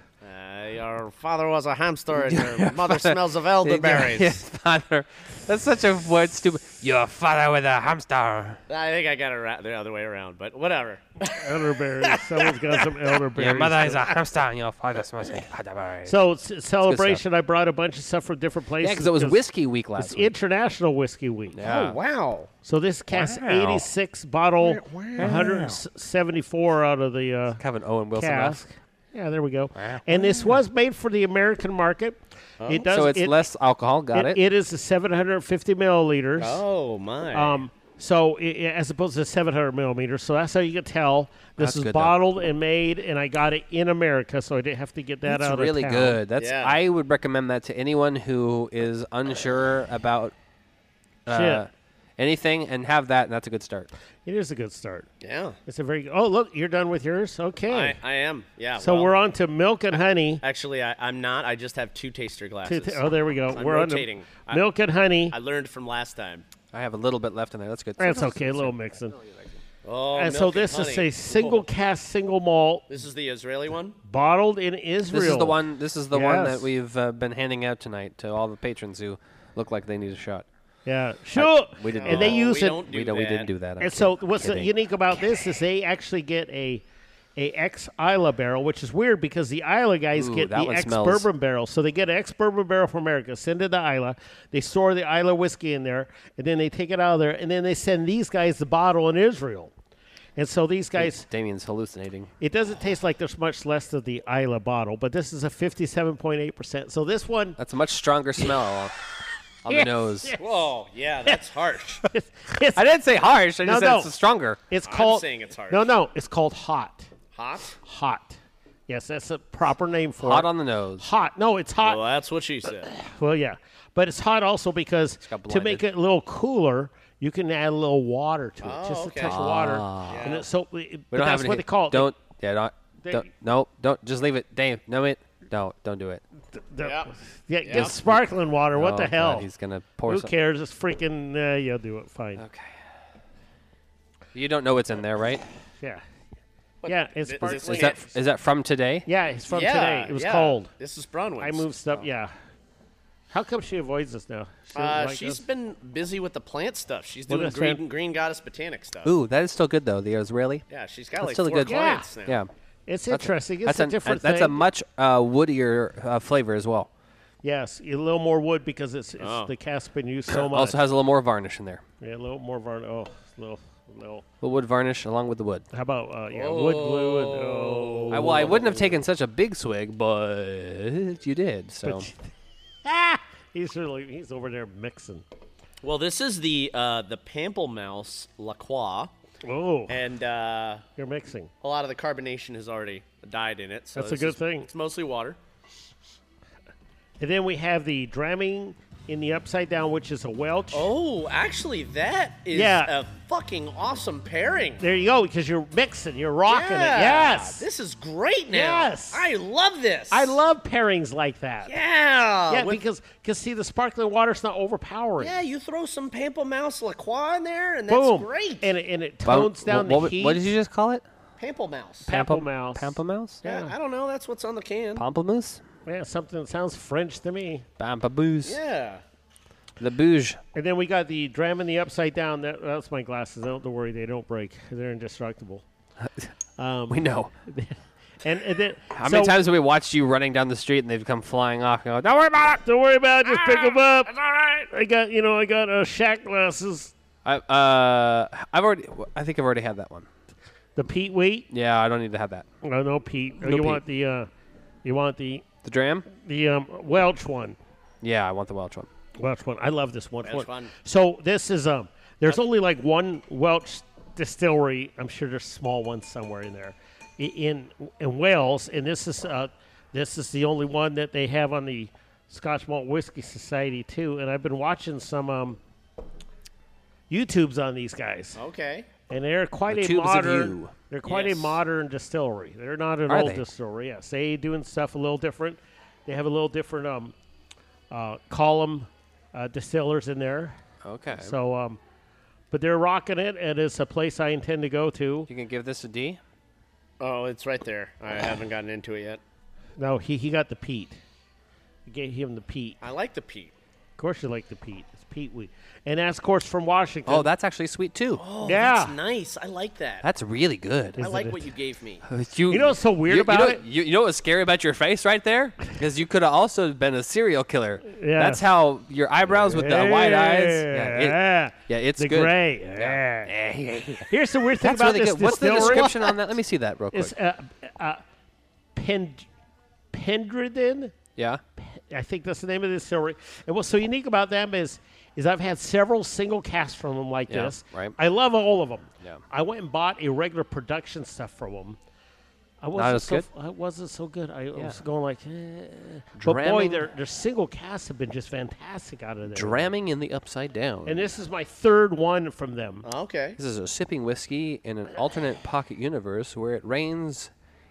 Uh, your father was a hamster and your mother smells of elderberries. Yes, father. That's such a word, stupid. Your father with a hamster. I think I got it ra- the other way around, but whatever. Elderberries. Someone's got some elderberries. Your mother is a hamster and your father smells like elderberries. So it's celebration. I brought a bunch of stuff from different places. Yeah, because it was whiskey week last It's week. International Whiskey Week. Yeah. Oh, wow. So this cask Wow. eighty-six bottle, one hundred seventy-four out of the uh, Kind of an Owen Wilson cask. mouth. Yeah, there we go. Wow. And this was made for the American market. It does. So it's it, less alcohol. Got it. It is a seven hundred fifty milliliters. Oh, my. Um, so i i- as opposed to seven hundred millimeters. So that's how you can tell this That's is good, though. bottled and made, and I got it in America, so I didn't have to get that That's out really of town. good. That's Yeah. I would recommend that to anyone who is unsure about uh, Shit. anything, and have that, and that's a good start. It is a good start. yeah. It's a very. Oh, look, you're done with yours. Okay. I, I am. Yeah. so well, we're on to milk and honey. Actually, I, I'm not. I just have two taster To- glasses. to- oh, there we go. I'm we're rotating. on I- to milk and honey. I learned from last time. I have a little bit left in there. That's good. That's okay. A little mixing. Oh, and milk so this is honey. a single Oh. cast, single malt, This is the Israeli one? bottled in Israel. This is the one. This is the one Yes. that we've uh, been handing out tonight to all the patrons who look like they need a shot. Yeah, sure. We didn't. And do they that. use we it. don't do we don't. We that. didn't do that. I'm And so kidding. what's Kidding. unique about this is they actually get a a ex Isla barrel, which is weird because the Isla guys Ooh, get that the one ex smells- bourbon barrel. So they get an ex bourbon barrel from America, send it to Isla, they store the Isla whiskey in there, and then they take it out of there, and then they send these guys the bottle in Israel. And so these guys, Damien's hallucinating. it doesn't taste like there's much less of the Isla bottle, but this is a fifty-seven point eight percent. So this one, That's a much stronger smell. on Yes, the nose. yes. Whoa, yeah, that's harsh. It's, it's, I didn't say harsh. I No, just said no. it's stronger. it's I'm called. saying it's harsh. No, no, it's called hot. Hot? Hot. Yes, that's a proper name for Hot it. on the nose. Hot. No, it's hot. Well, that's what she said. Well, yeah, but it's hot also because got to make it a little cooler, you can add a little water to it, Oh, just okay. a touch of water, Ah. and it, so it, We but don't that's have what any. they call it. Don't. Yeah. Don't. They- don't no. Don't. Just leave it. Dave. No. It. No. Don't do it. The- Yep. yeah, Yep. get sparkling water. What Oh, the God, hell? he's gonna pour. Who some. cares? It's freaking. Uh, you'll do it fine. Okay. You don't know what's in there, right? Yeah, yeah. It's Is sparkling. this Is that is that from today? yeah, it's from yeah, today. It was yeah. cold. This is Bronwyn's. I moved stuff. Yeah. How come she avoids us now? She doesn't Uh, like she's us? been busy with the plant stuff. She's Well, doing that's green, fan- green Goddess Botanic stuff. Ooh, that is still good though. The Israeli. Yeah, she's got That's like still a four good- clients now. Yeah. It's That's- interesting. It's That's a an- different That's thing. a much uh, woodier uh, flavor as well. Yes, a little more wood because it's, it's Oh. the cast's been used so much. Also has a little more varnish in there. Yeah, a little more varnish. Oh, a little, little. A little wood varnish along with the wood. How about uh, yeah, wood glue and oh. I, well, I wouldn't have taken such a big swig, but you did. So But- ah, he's really he's over there mixing. Well, this is the uh, the Pamplemousse La Croix, Oh, and uh, you're mixing. a lot of the carbonation has already died in it. So That's a this good is- thing. It's mostly water. And then we have the Dramming in the upside down, which is a Welch. Oh, actually, that is Yeah. a fucking awesome pairing. There you go, because you're mixing, you're rocking Yeah, it. Yes, This is great now. Yes. I love this. I love pairings like that. Yeah. Yeah, with- because because see, the sparkling water's not overpowering. yeah, you throw some Pamplemousse La Croix in there, and that's Boom, great. and it, and it Bum- tones down what, the what, heat. what did you just call it? Pamplemousse. Pamplemousse. Pamplemousse? Yeah, I don't know. That's what's on the can. Pamplemousse? Yeah, something that sounds French to me. Pamplemousse. Yeah. The bouge. And then we got the Dram in the upside down. That, that's my glasses. Don't, don't worry, they don't break. They're indestructible. Um, We know. and, and then How so, many times have we watched you running down the street and they've come flying off and go, don't worry about it. Don't worry about it. Just pick them up. It's all right. I got you know I got uh, Shaq glasses. I, uh, I've already, I think I've already had that one. The Pete Wheat. Yeah, I don't need to have that. Oh no, Pete. No you Pete. want the uh, you want the The dram? the um, Welch one. Yeah, I want the Welch one. Welch one. I love this one. Welch one. So this is um. There's only like one Welch distillery. I'm sure there's small ones somewhere in there, i- in in Wales, and this is uh, this is the only one that they have on the Scotch Malt Whiskey Society too. And I've been watching some um. YouTubes on these guys, Okay. and they're quite The a tubes of modern. you. They're quite Yes. a modern distillery. They're not an Are old they? distillery. Yes, they doing stuff a little different. They have a little different um, uh, column uh, distillers in there. Okay. So, um, but they're rocking it, and it's a place I intend to go to. You can give this a D? Oh, it's right there. I haven't gotten into it yet. No, he he got the peat. I gave him the peat. I like the peat. Of course, you like the peat. It's peat wheat, and that's of course from Washington. Oh, that's actually sweet too. Oh, Yeah. that's nice. I like that. That's really good. I Isn't like it? what you gave me. You, You know what's so weird you, about you know, it? You, you know what's scary about your face right there? Because you could have also been a serial killer. Yeah. That's how your eyebrows with the white eyes. Yeah, it- Yeah, yeah it's the good. gray. Yeah. Yeah. Here's the weird thing That's about really this good. What's the distillery. description on that? Let me see that real quick. It's uh, uh, Pend- Pendridden. Yeah. I think that's the name of the distillery. And what's so unique about them is, is I've had several single casts from them like Yeah, this. right. I love all of them. Yeah. I went and bought a regular production stuff from them. I wasn't Not as so good? I wasn't so good. I Yeah. was going like, eh. But boy, Dramming- their their single casts have been just fantastic out of there. Dramming in the upside down. And this is my third one from them. Okay. This is a sipping whiskey in an alternate pocket universe where it rains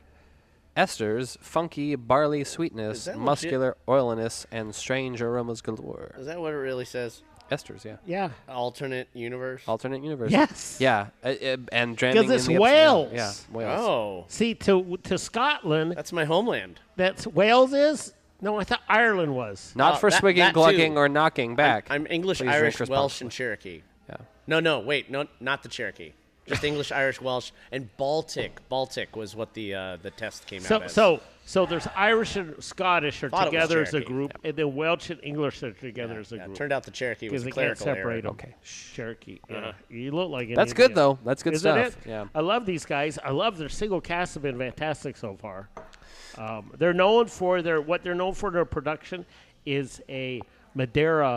esters, funky barley sweetness, Is that legit? muscular oiliness, and strange aromas galore. Is that what it really says? Esters, yeah. Yeah. Alternate universe? Alternate universe. Yes. Yeah, uh, uh, and dramming Because it's in the upside down. Wales. Yeah, Wales. Oh. See, to to Scotland, That's my homeland. that's Wales is. No, I thought Ireland was. Not Uh, for that- swigging, that glugging, too. or knocking back. I'm English, Please Irish, drink Welsh, responsibly. and Cherokee. Yeah. No, no, wait, no, not the Cherokee. Just English, Irish, Welsh, and Baltic. Baltic was what the uh, the test came So out as. so so there's Irish and Scottish are Thought it was together as a Cherokee. group, and then Welsh and English are together Yeah, as a yeah, group. turned out the Cherokee was Because a they can't clerical error. separate them. Okay. Cherokee. Yeah. You look like an That's good, Indian. though. That's good Isn't stuff. it? Yeah. I love these guys. I love their single casts have been fantastic so far. Um, they're known for their what they're known for their production is a Madeira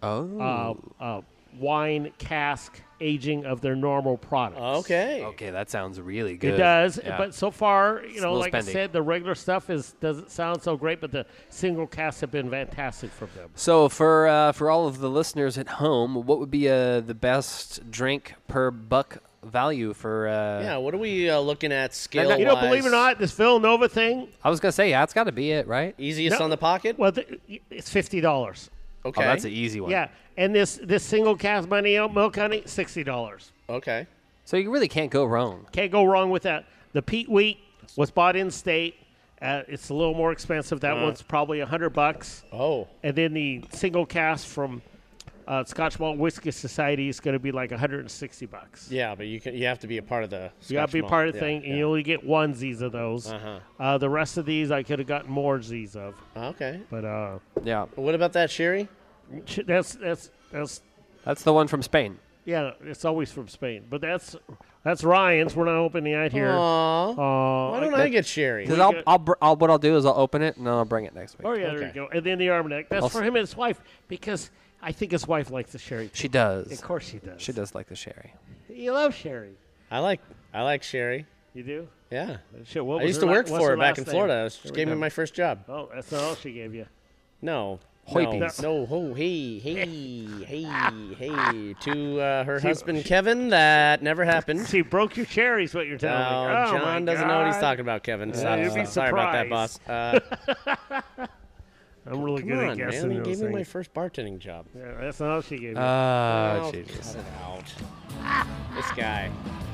Oh. uh, uh, wine cask aging of their normal products. Okay. Okay, that sounds really good. It does, Yeah. but so far, you It's a know, little like I spendy. said, the regular stuff is doesn't sound so great, but the single casks have been fantastic from them. So for uh, for all of the listeners at home, what would be uh, the best drink per buck value for? Uh, Yeah, what are we uh, looking at scale? You know, believe it or not, this Villanova thing, I was gonna say, yeah, it's got to be it, right? Easiest No. on the pocket? well, th- it's fifty dollars. Okay. Oh, that's an easy one. Yeah, and this this single cask money out milk honey, sixty dollars. Okay. So you really can't go wrong. Can't go wrong with that. The peat wheat was bought in state. Uh, it's a little more expensive. That Uh. one's probably a hundred bucks. Oh. And then the single cask from uh, Scotch Malt Whiskey Society is going to be like one hundred sixty bucks. Yeah, but you can you have to be a part of the. You got to be a Scotch part of malt. the Yeah, thing, and yeah. you only get onesies of those. Uh-huh. Uh, the rest of these, I could have gotten more Z's of. Okay. But uh, Yeah, What about that sherry? ch- that's that's that's that's the one from Spain. yeah, it's always from Spain. But that's that's Ryan's. We're not opening out here. Aw. Aw, Why don't I get sherry? Because We I'll, get- I'll, br- I'll, what I'll do is I'll open it and then I'll bring it next week. Oh yeah, there Okay. you go. And then the Armagnac. That's I'll for s- him and his wife because I think his wife likes the sherry. She does. Of course she does. She does like the sherry. You love sherry. I like I like sherry. You do? Yeah. Shit, what I was used her to la- work what's for her her back last in name? Florida. She There we gave me go. my first job. Oh, that's not all she gave you. No. Hoipies. No, no, oh, hey, hey, hey, hey. To uh, her husband, Kevin, that never happened. She broke your cherries, what you're telling me. Oh, Oh, John my doesn't know what he's God. talking about, Kevin. Stop, you'd be stop. Sorry about that, boss. surprised. Uh, I'm really come good on, at guessing man. You those gave me my things. first bartending job. Yeah, that's not all she gave me. Oh, Oh, Jesus. cut it out. This guy.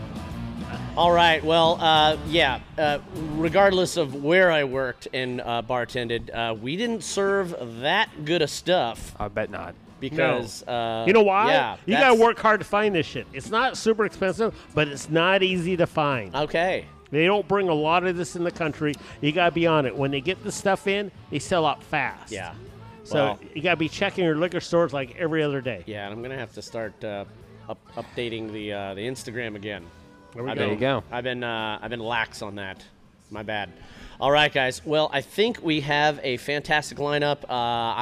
All right. Well, uh, yeah. Uh, regardless of where I worked and uh, bartended, uh, we didn't serve that good of stuff I bet not. because uh, you know why? Yeah, you got that's- to work hard to find this shit. It's not super expensive, but it's not easy to find. Okay. They don't bring a lot of this in the country. You got to be on it. When they get the stuff in, they sell out fast. Yeah. So Well, you got to be checking your liquor stores like every other day. yeah, and I'm gonna have to start uh, up, updating the uh, the Instagram again. There we I've go. There you go. I've been uh, I've been lax on that. My bad. All right, guys. Well, I think we have a fantastic lineup. Uh,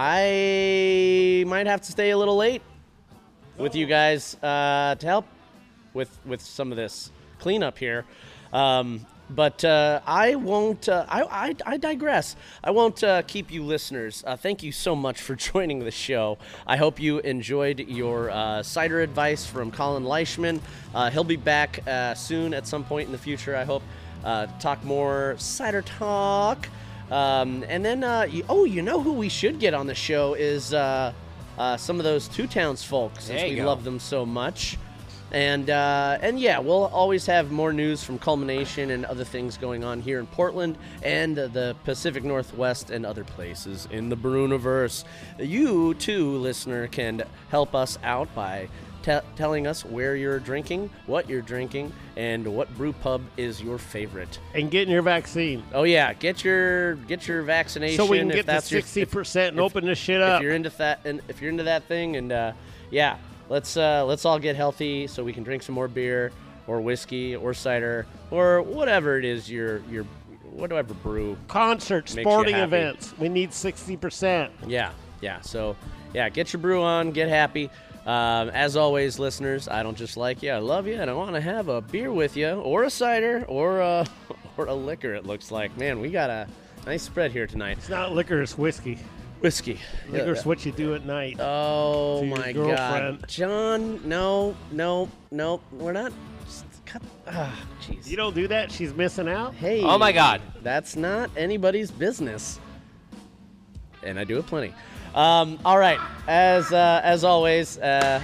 I might have to stay a little late with you guys uh, to help with with some of this cleanup here. Um, but uh, I won't. Uh, I, I I digress. I won't uh, keep you listeners. Uh, thank you so much for joining the show. I hope you enjoyed your uh, cider advice from Colin Leishman. Uh, he'll be back uh, soon at some point in the future. I hope. Uh, talk more cider talk. Um, and then, uh, you, oh, you know who we should get on the show is uh, uh, some of those Two Towns folks, since There you we go. love them so much. And uh, and yeah, we'll always have more news from Culmination and other things going on here in Portland and uh, the Pacific Northwest and other places in the Brew-universe. You too, listener, can help us out by te- telling us where you're drinking, what you're drinking, and what brew pub is your favorite. And getting your vaccine. Oh yeah, get your get your vaccination. So we can if get to that's your- sixty percent and if- open this shit If up. you're into that, and if you're into that thing, and uh, yeah, let's uh, let's all get healthy so we can drink some more beer or whiskey or cider or whatever it is your your whatever brew. Concert, makes you sporting happy. events. We need sixty percent. Yeah, yeah. So yeah, get your brew on, get happy. Um, as always, listeners, I don't just like you, I love you, and I want to have a beer with you, or a cider, or a, or a liquor, it looks like. Man, we got a nice spread here tonight. It's not liquor, it's whiskey. Whiskey. Liquor's Yeah. what you do at night. Oh, to your my girlfriend. God. John, no, no, no, we're not. Just cut. Ah, jeez. You don't do that, she's missing out? Hey. Oh, my God. That's not anybody's business. And I do it plenty. Um, all right. As uh, as always, uh,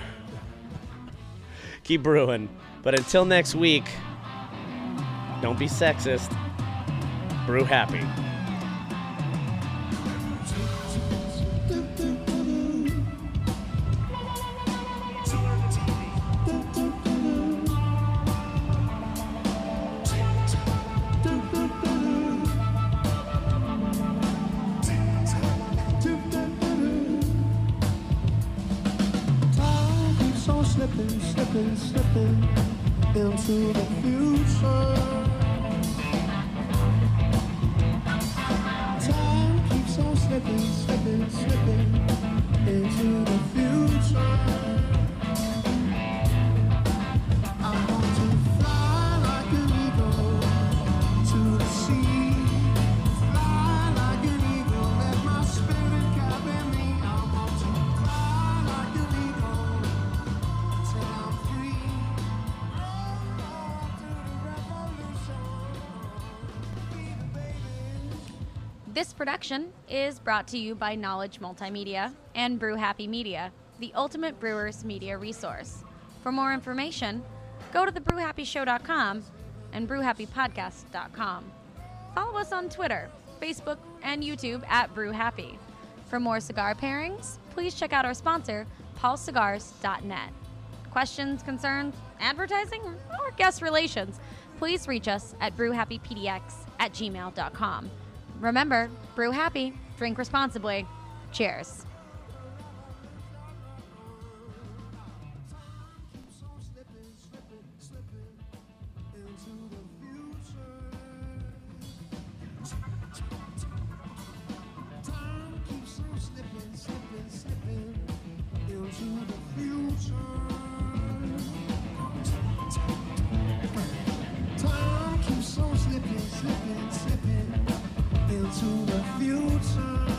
keep brewing. But until next week, don't be sexist. Brew happy. Time keeps on slipping, slipping, slipping into the future. Time keeps on slipping, slipping, slipping into the future. I want to fly like an eagle to the sea. Fly like an eagle, let my spirit carry me. I want to fly like an eagle till I'm free. Roll through the revolution. Be the baby. This production is brought to you by Knowledge Multimedia and Brew Happy Media, the ultimate brewers media resource. For more information, go to the brew happy show dot com and brew happy podcast dot com. Follow us on Twitter, Facebook, and YouTube at Brew Happy. For more cigar pairings, please check out our sponsor, paul cigars dot net. Questions, concerns, advertising, or guest relations, please reach us at brew happy p d x at gmail dot com. Remember, brew happy, drink responsibly. Cheers. Time keeps on slipping, slipping, slipping into the future. Time keeps on slipping, slipping, slipping into the future.